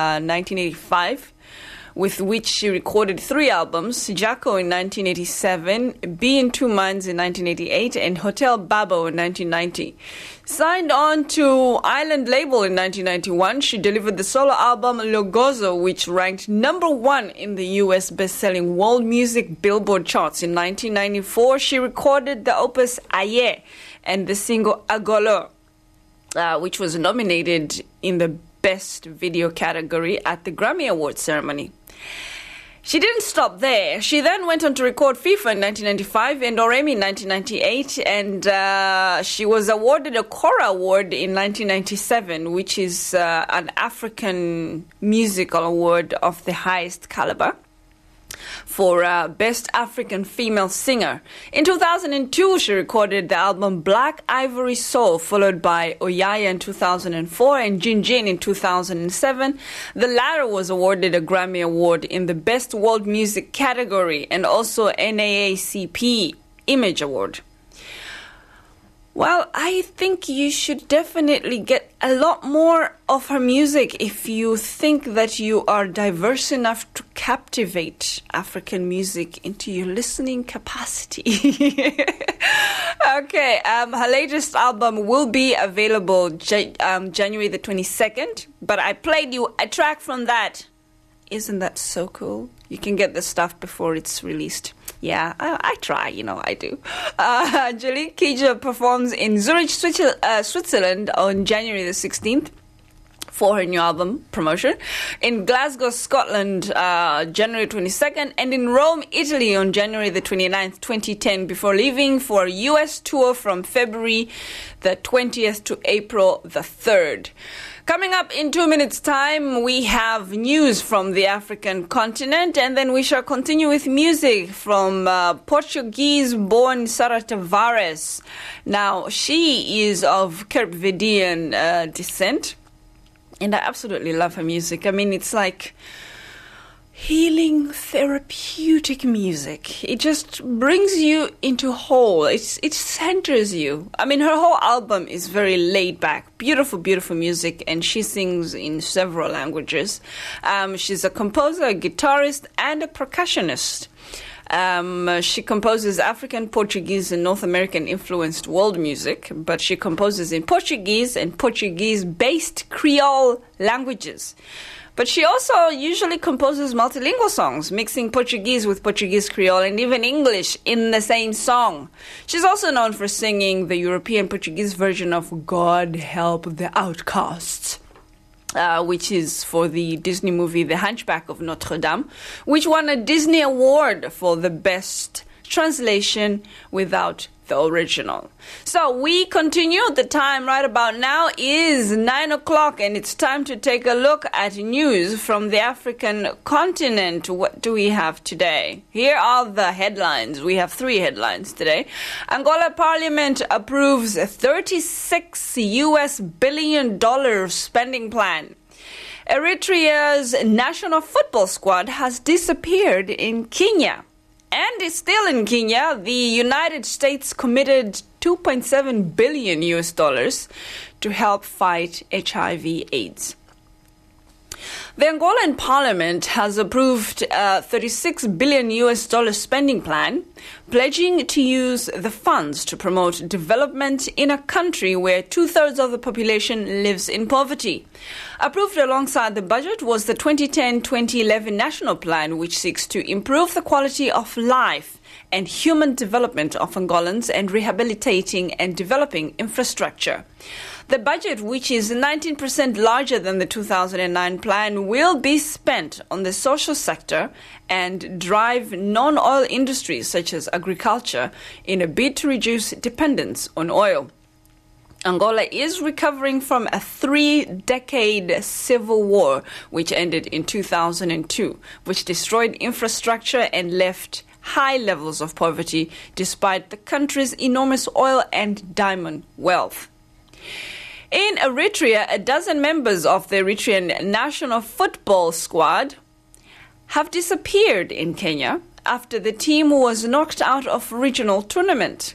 1985. With which she recorded 3 albums, Jaco in 1987, Be in Two Minds in 1988, and Hotel Babo in 1990. Signed on to Island label in 1991, she delivered the solo album Logozo, which ranked number 1 in the US best-selling world music Billboard charts. In 1994, she recorded the opus Aye and the single Agolo, which was nominated in the Best Video category at the Grammy Awards ceremony. She didn't stop there. She then went on to record FIFA in 1995 and Oremi in 1998, and she was awarded a Kora Award in 1997, which is an African musical award of the highest caliber for Best African Female Singer. In 2002, she recorded the album Black Ivory Soul, followed by Oyaya in 2004 and Jinjin in 2007. The latter was awarded a Grammy Award in the Best World Music category and also NAACP Image Award. Well, I think you should definitely get a lot more of her music if you think that you are diverse enough to captivate African music into your listening capacity. Okay, her latest album will be available January the 22nd, but I played you a track from that. Isn't that so cool? You can get the stuff before it's released. Yeah, I try, I do. Angelique Kidjo performs in Zurich, Switzerland on January the 16th for her new album promotion, in Glasgow, Scotland, January 22nd, and in Rome, Italy on January the 29th, 2010, before leaving for a US tour from February the 20th to April the 3rd. Coming up in 2 minutes' time, we have news from the African continent, and then we shall continue with music from Portuguese-born Sara Tavares. Now, she is of Cape Verdean descent, and I absolutely love her music. I mean, it's like healing, therapeutic music. It just brings you into whole. It centers you. I mean, her whole album is very laid back. Beautiful, beautiful music, and she sings in several languages. She's a composer, a guitarist, and a percussionist. She composes African, Portuguese, and North American influenced world music, but she composes in Portuguese and Portuguese-based Creole languages. But she also usually composes multilingual songs, mixing Portuguese with Portuguese Creole and even English in the same song. She's also known for singing the European Portuguese version of God Help the Outcasts, which is for the Disney movie The Hunchback of Notre Dame, which won a Disney Award for the best translation without the original. So we continue. The time right about now is 9 o'clock, and it's time to take a look at news from the African continent. What do we have today? Here are the headlines. We have 3 headlines today. Angola Parliament approves a $36 billion spending plan. Eritrea's national football squad has disappeared in Kenya. And it's still in Kenya. The United States committed $2.7 billion to help fight HIV/AIDS. The Angolan parliament has approved a $36 billion spending plan, pledging to use the funds to promote development in a country where 2/3 of the population lives in poverty. Approved alongside the budget was the 2010-2011 National Plan, which seeks to improve the quality of life and human development of Angolans and rehabilitating and developing infrastructure. The budget, which is 19% larger than the 2009 plan, will be spent on the social sector and drive non-oil industries such as agriculture in a bid to reduce dependence on oil. Angola is recovering from a 3-decade civil war, which ended in 2002, which destroyed infrastructure and left high levels of poverty despite the country's enormous oil and diamond wealth. In Eritrea, a dozen members of the Eritrean national football squad have disappeared in Kenya after the team was knocked out of regional tournament.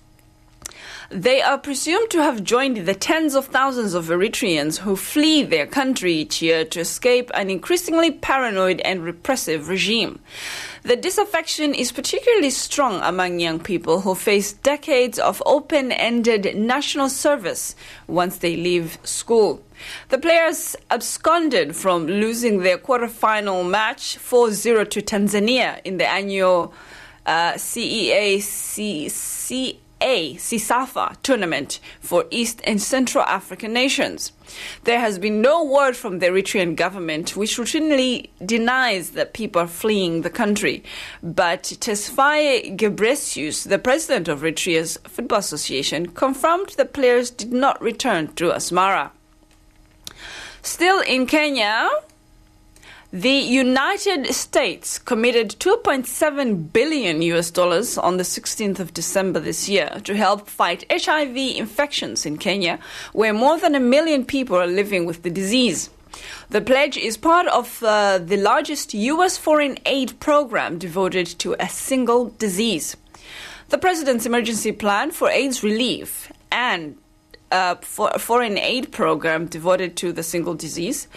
They are presumed to have joined the tens of thousands of Eritreans who flee their country each year to escape an increasingly paranoid and repressive regime. The disaffection is particularly strong among young people who face decades of open-ended national service once they leave school. The players absconded from losing their quarter-final match 4-0 to Tanzania in the annual CAF A CESAFA tournament for East and Central African nations. There has been no word from the Eritrean government, which routinely denies that people are fleeing the country. But Tesfaye Gebreyesus, the president of Eritrea's Football Association, confirmed that players did not return to Asmara. Still in Kenya, the United States committed $2.7 billion on the 16th of December this year to help fight HIV infections in Kenya, where more than 1 million people are living with the disease. The pledge is part of the largest U.S. foreign aid program devoted to a single disease. The president's emergency plan for AIDS relief and for a foreign aid program devoted to the single disease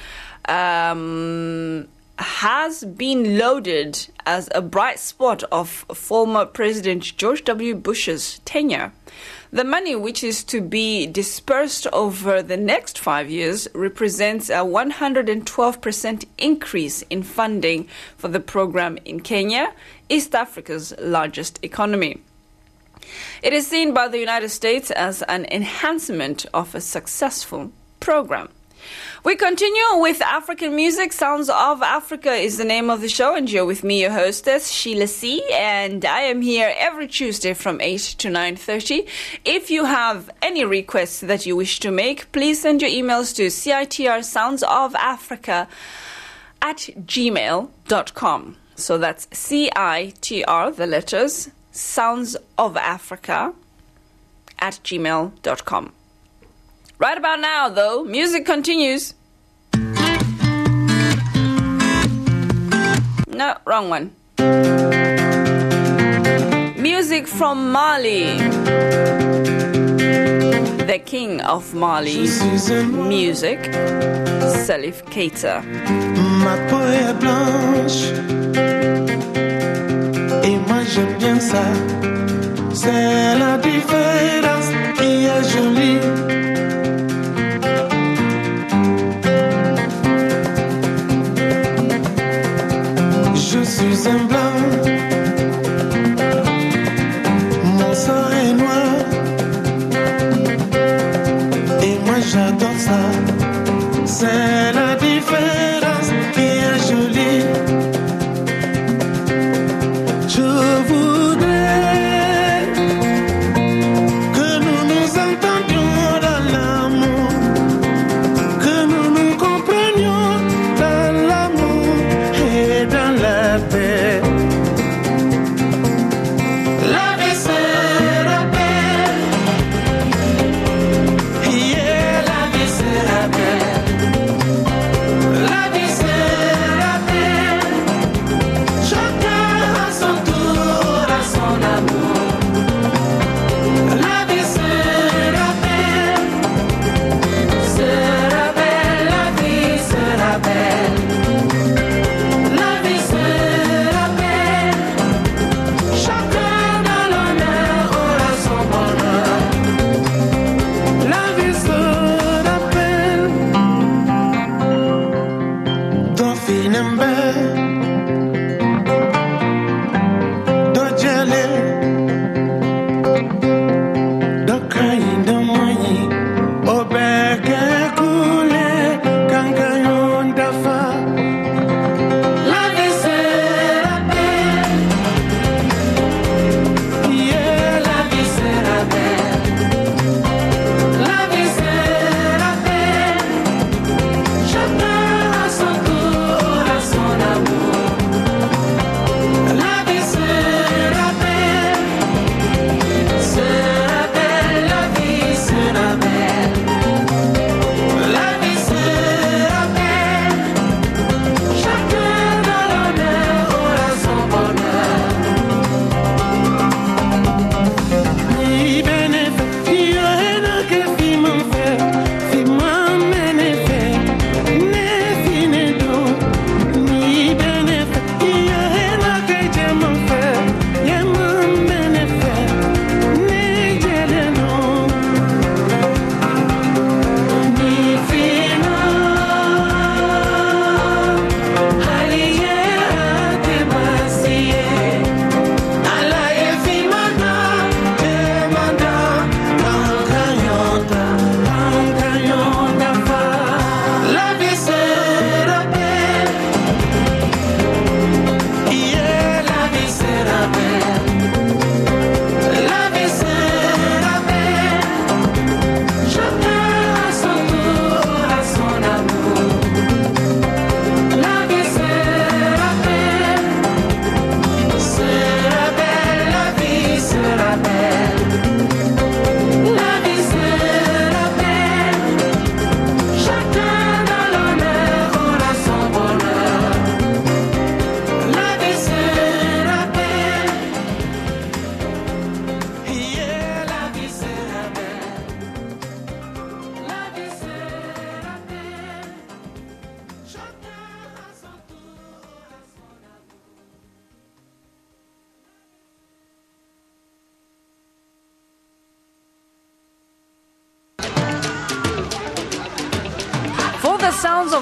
has been lauded as a bright spot of former President George W. Bush's tenure. The money, which is to be dispersed over the next 5 years, represents a 112% increase in funding for the program in Kenya, East Africa's largest economy. It is seen by the United States as an enhancement of a successful program. We continue with African music. Sounds of Africa is the name of the show, and you're with me, your hostess, Sheila C., and I am here every Tuesday from 8 to 9:30. If you have any requests that you wish to make, please send your emails to citrsoundsofafrica@gmail.com. So that's CITR, the letters, soundsofafrica@gmail.com. Right about now, though, music continues. No, wrong one. Music from Mali. The king of Mali. Music, Salif Keita. Ma peau est blanche et moi j'aime bien ça. C'est la différence qui est jolie. Je suis un blanc, mon sang est noir, et moi j'adore ça. C'est la différence qui est jolie. Je voudrais que nous nous entendions dans l'amour, que nous nous comprenions dans l'amour et dans la paix.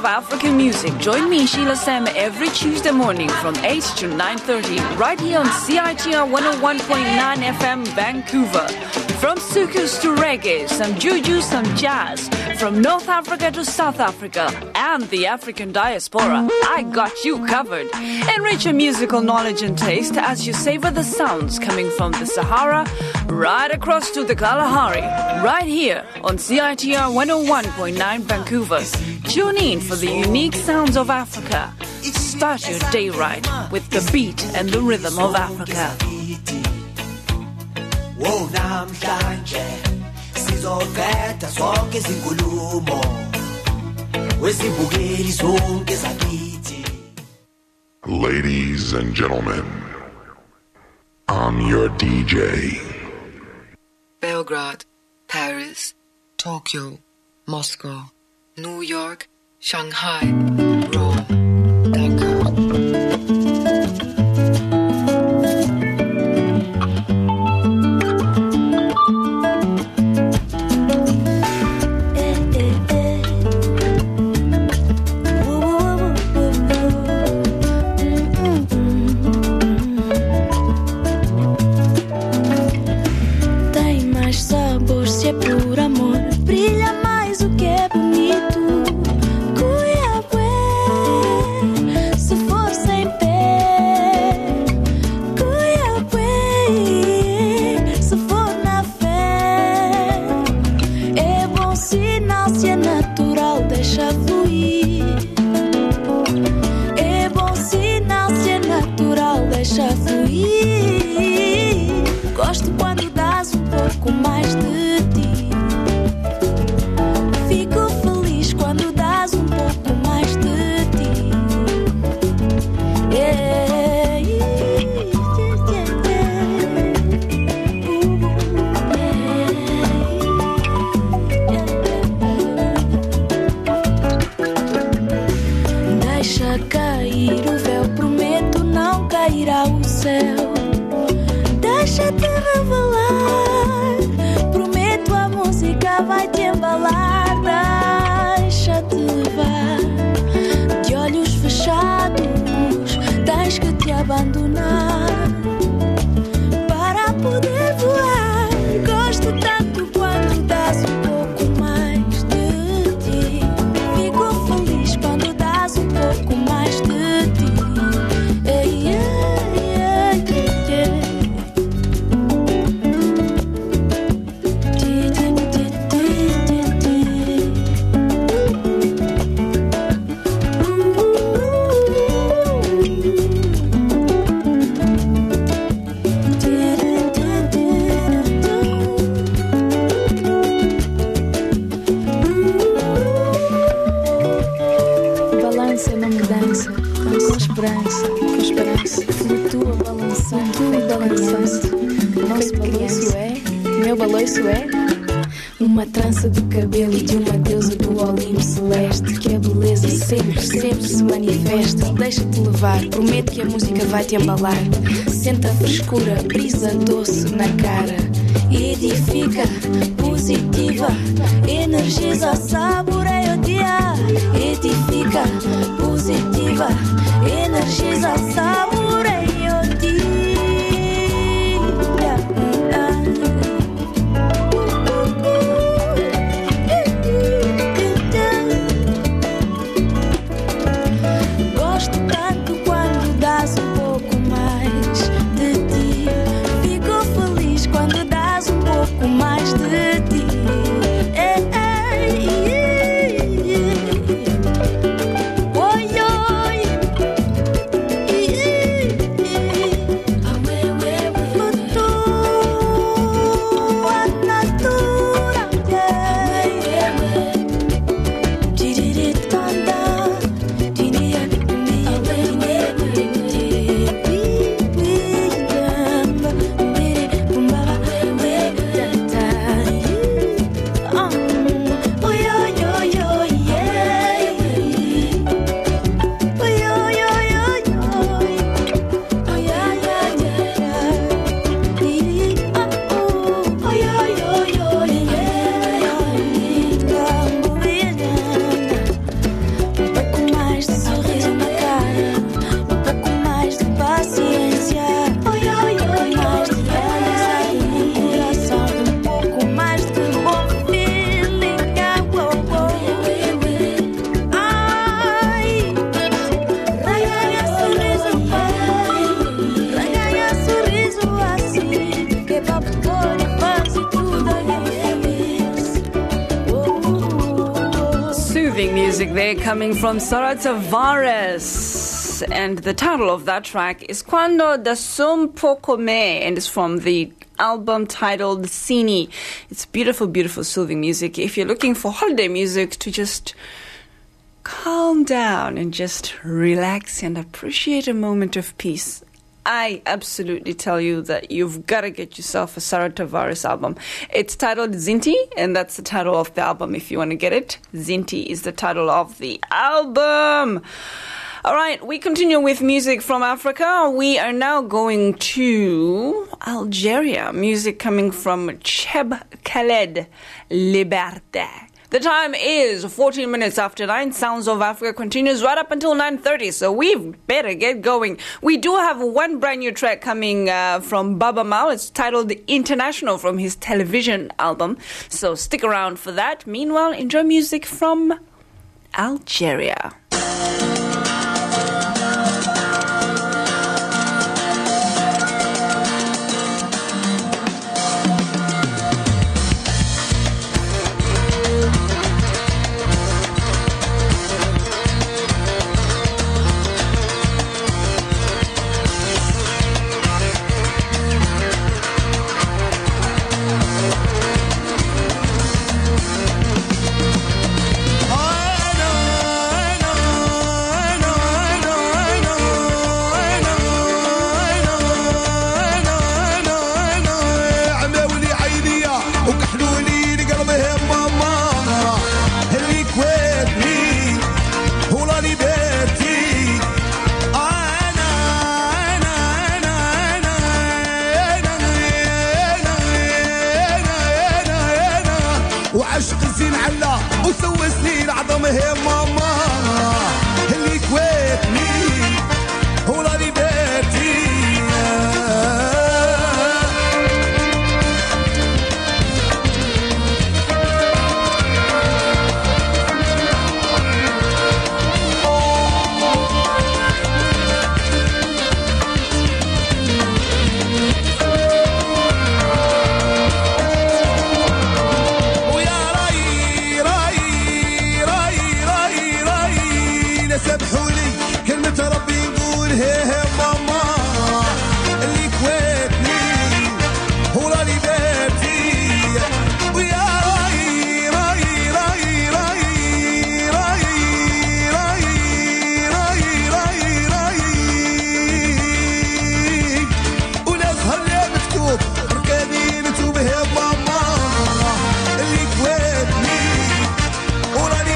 African music. Join me, Sheila Sam, every Tuesday morning from 8 to 9:30, right here on CITR 101.9 FM, Vancouver. From soukous to reggae, some juju, some jazz. From North Africa to South Africa and the African diaspora, I got you covered. Enrich your musical knowledge and taste as you savor the sounds coming from the Sahara right across to the Kalahari, right here on CITR 101.9 Vancouver. Tune in for the unique sounds of Africa. Start your day right with the beat and the rhythm of Africa. Sizokhetha sonke izinkulumo wesibukeli sonke sakithi. Ladies and gentlemen, I'm your DJ. Belgrade, Paris, Tokyo, Moscow, New York, Shanghai, Rome, Dakar. Gosto quando dás pouco mais de ti. Fico feliz quando dás pouco mais de ti. Deixa cair o véu, prometo não cair ao céu. Deixa-te revelar, prometo a música vai te embalar. Deixa-te levar, de olhos fechados, tens que te abandonar para poder voar. Gosto tanto quando dás pouco mais de ti. Fico feliz quando dás pouco mais de ti. Com esperança, flutua balançando. Nosso balanço meu balanço é uma trança de cabelo de uma deusa do Olimpo celeste, que a beleza sempre se manifesta. Deixa-te levar, prometo que a música vai te embalar. Sente a frescura, brisa doce na cara. Edifica, positiva, energiza, saboreia o dia. Edifica, positiva, energiza, saboreia o dia. Gosto tanto quando dás pouco mais de ti. Fico feliz quando dás pouco mais de ti. Oi, oi. music there coming from Sara Tavares. And the title of that track is Quando da Sum Poco Me, and it's from the album titled Cini. It's beautiful, beautiful soothing music. If you're looking for holiday music to just calm down and just relax and appreciate a moment of peace, I absolutely tell you that you've got to get yourself a Sara Tavares album. It's titled Zinti, and that's the title of the album if you want to get it. Zinti is the title of the album. All right, we continue with music from Africa. We are now going to Algeria. Music coming from Cheb Khaled, Liberté. The time is 14 minutes after 9. Sounds of Africa continues right up until 9:30, so we've better get going. We do have one brand new track coming from Baba Mal. It's titled International from his television album, so stick around for that. Meanwhile, enjoy music from Algeria. وعشق الزين علا وسوى سنين عظم هي ماما اللي كويتني ولا ليبرتي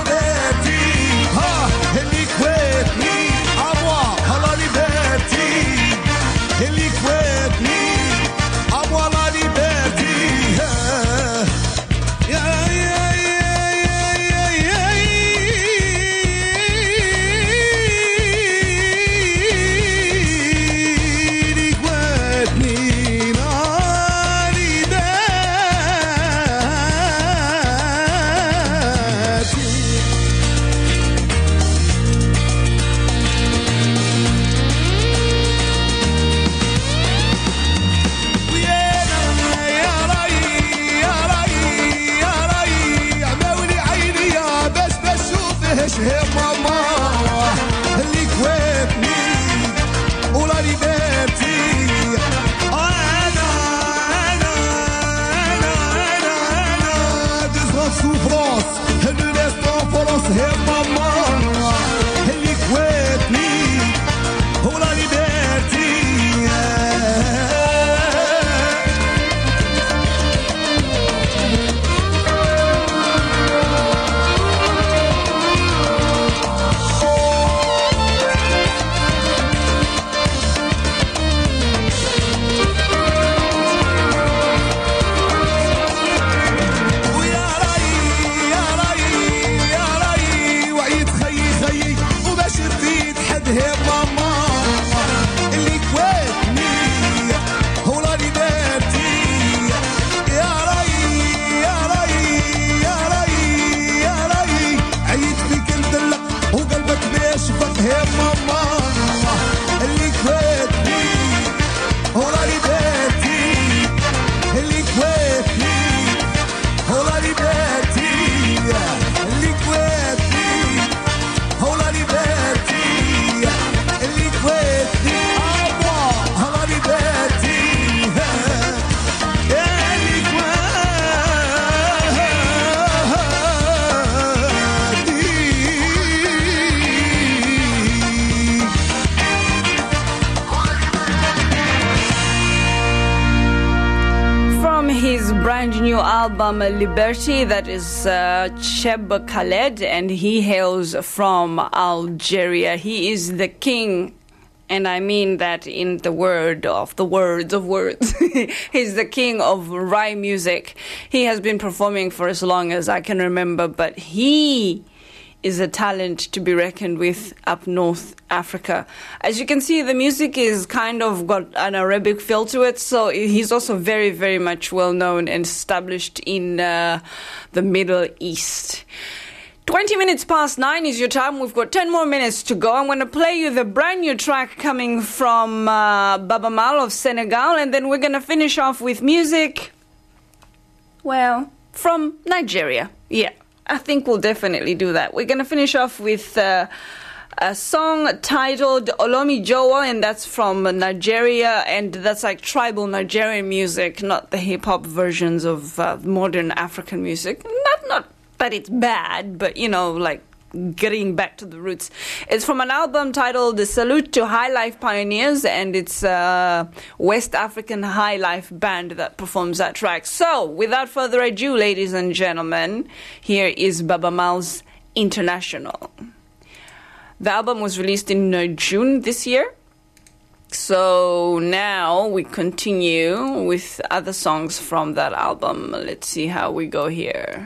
liberty. brand new album Liberty. That is Cheb Khaled, and he hails from Algeria. He is the king, and I mean that in the word of the words of words. He's the king of Rai music. He has been performing for as long as I can remember, but he is a talent to be reckoned with up North Africa. As you can see, the music is kind of got an Arabic feel to it, so he's also very, very much well known and established in the Middle East. 20 minutes past 9 is your time. We've got 10 more minutes to go. I'm going to play you the brand new track coming from Baba Mal of Senegal, and then we're going to finish off with music, well, from Nigeria. Yeah, I think we'll definitely do that. We're going to finish off with a song titled Olomi Jowo, and that's from Nigeria, and that's like tribal Nigerian music, not the hip-hop versions of modern African music. Not that it's bad, but, you know, like getting back to the roots. It's from an album titled The Salute to High Life Pioneers, and it's a West African high life band that performs that track. So, without further ado, ladies and gentlemen, here is Baba Mal's International. The album was released in June this year. So now we continue with other songs from that album. Let's see how we go here.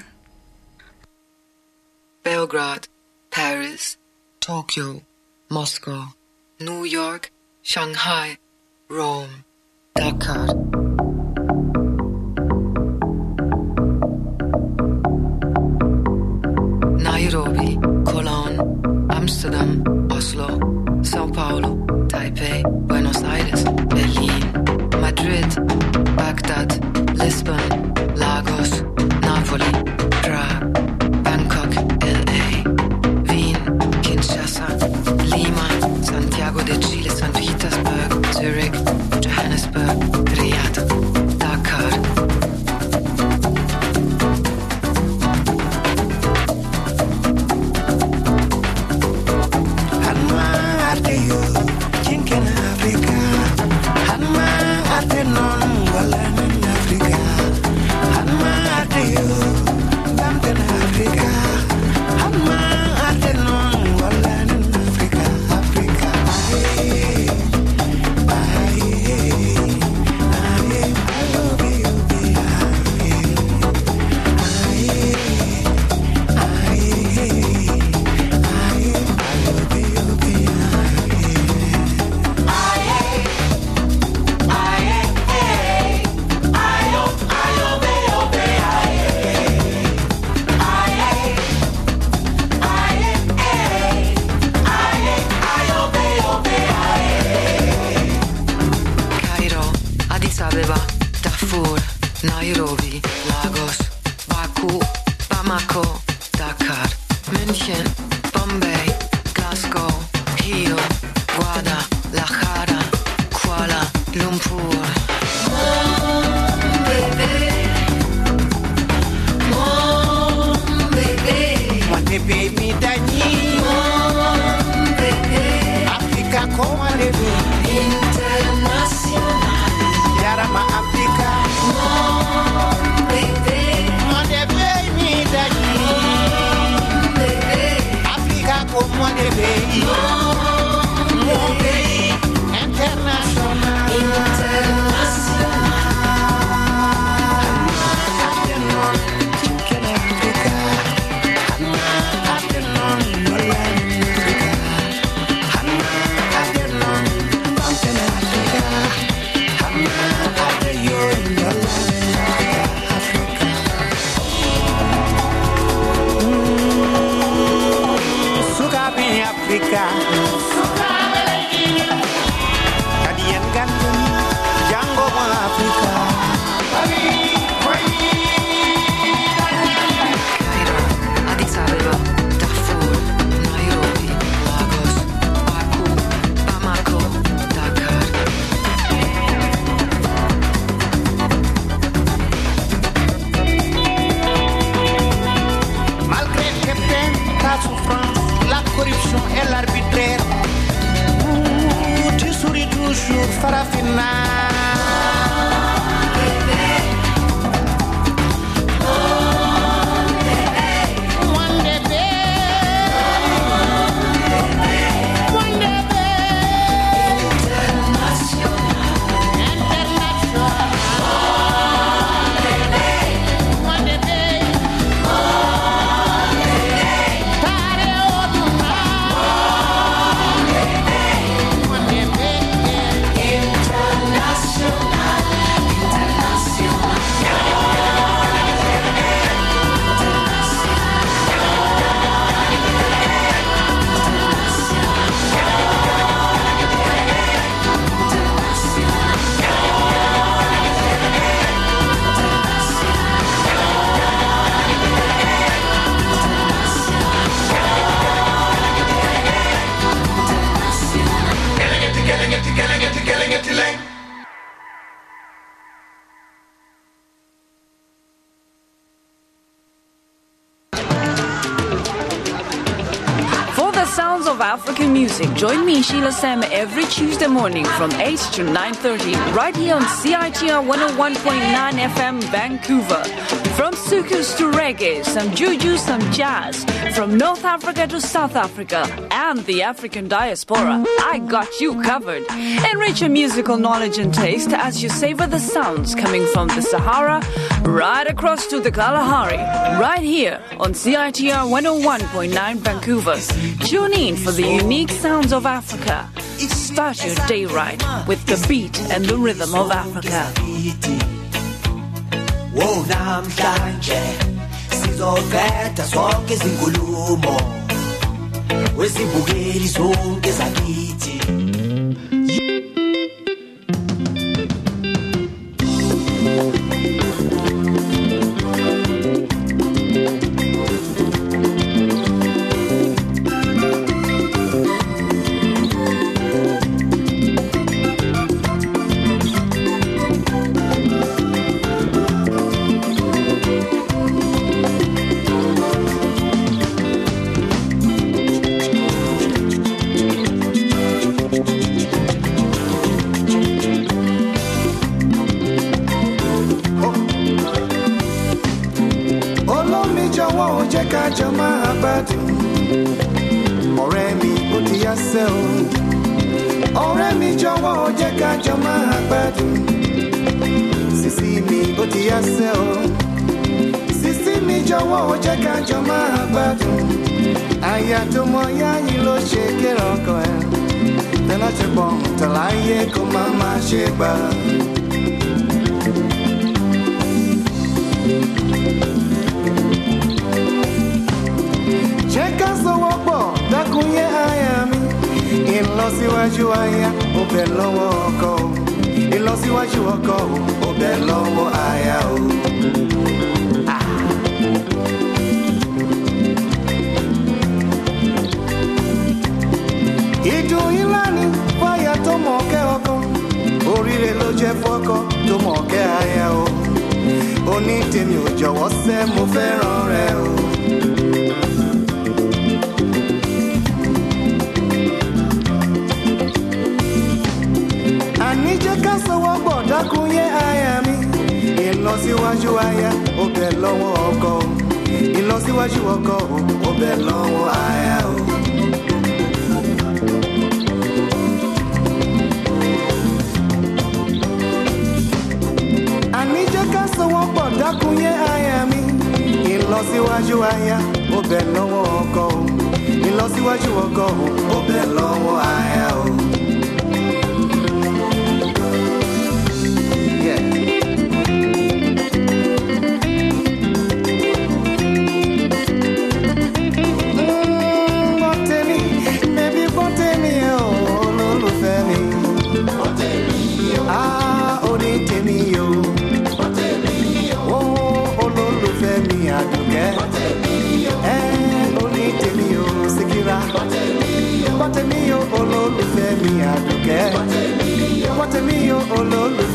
Belgrade, Paris, Tokyo, Moscow, New York, Shanghai, Rome, Dakar. Nairobi, Cologne, Amsterdam, Oslo, Sao Paulo, Taipei, Buenos Aires, Berlin, Madrid, Baghdad, Lisbon, Lagos, Napoli, Prague, Bangkok, LA, Wien, Kinshasa, Lima, Santiago de Chile, St. Petersburg, Zurich, Johannesburg, Riyadh, Dakar. of African Music. Join me, Sheila Sam, every Tuesday morning from 8 to 9:30 right here on CITR 101.9 FM Vancouver. From soukous to reggae, some juju, some jazz. From North Africa to South Africa and the African diaspora, I got you covered. Enrich your musical knowledge and taste as you savor the sounds coming from the Sahara right across to the Kalahari, right here on CITR 101.9 Vancouver. Tune in for the unique sounds of Africa. Start your day right with the beat and the rhythm of Africa. Whoa, namhlanje sizokhetha sonke izinkulumo wesibukeli sonke zakithi. Olólùfẹ́ mi àdùkẹ́,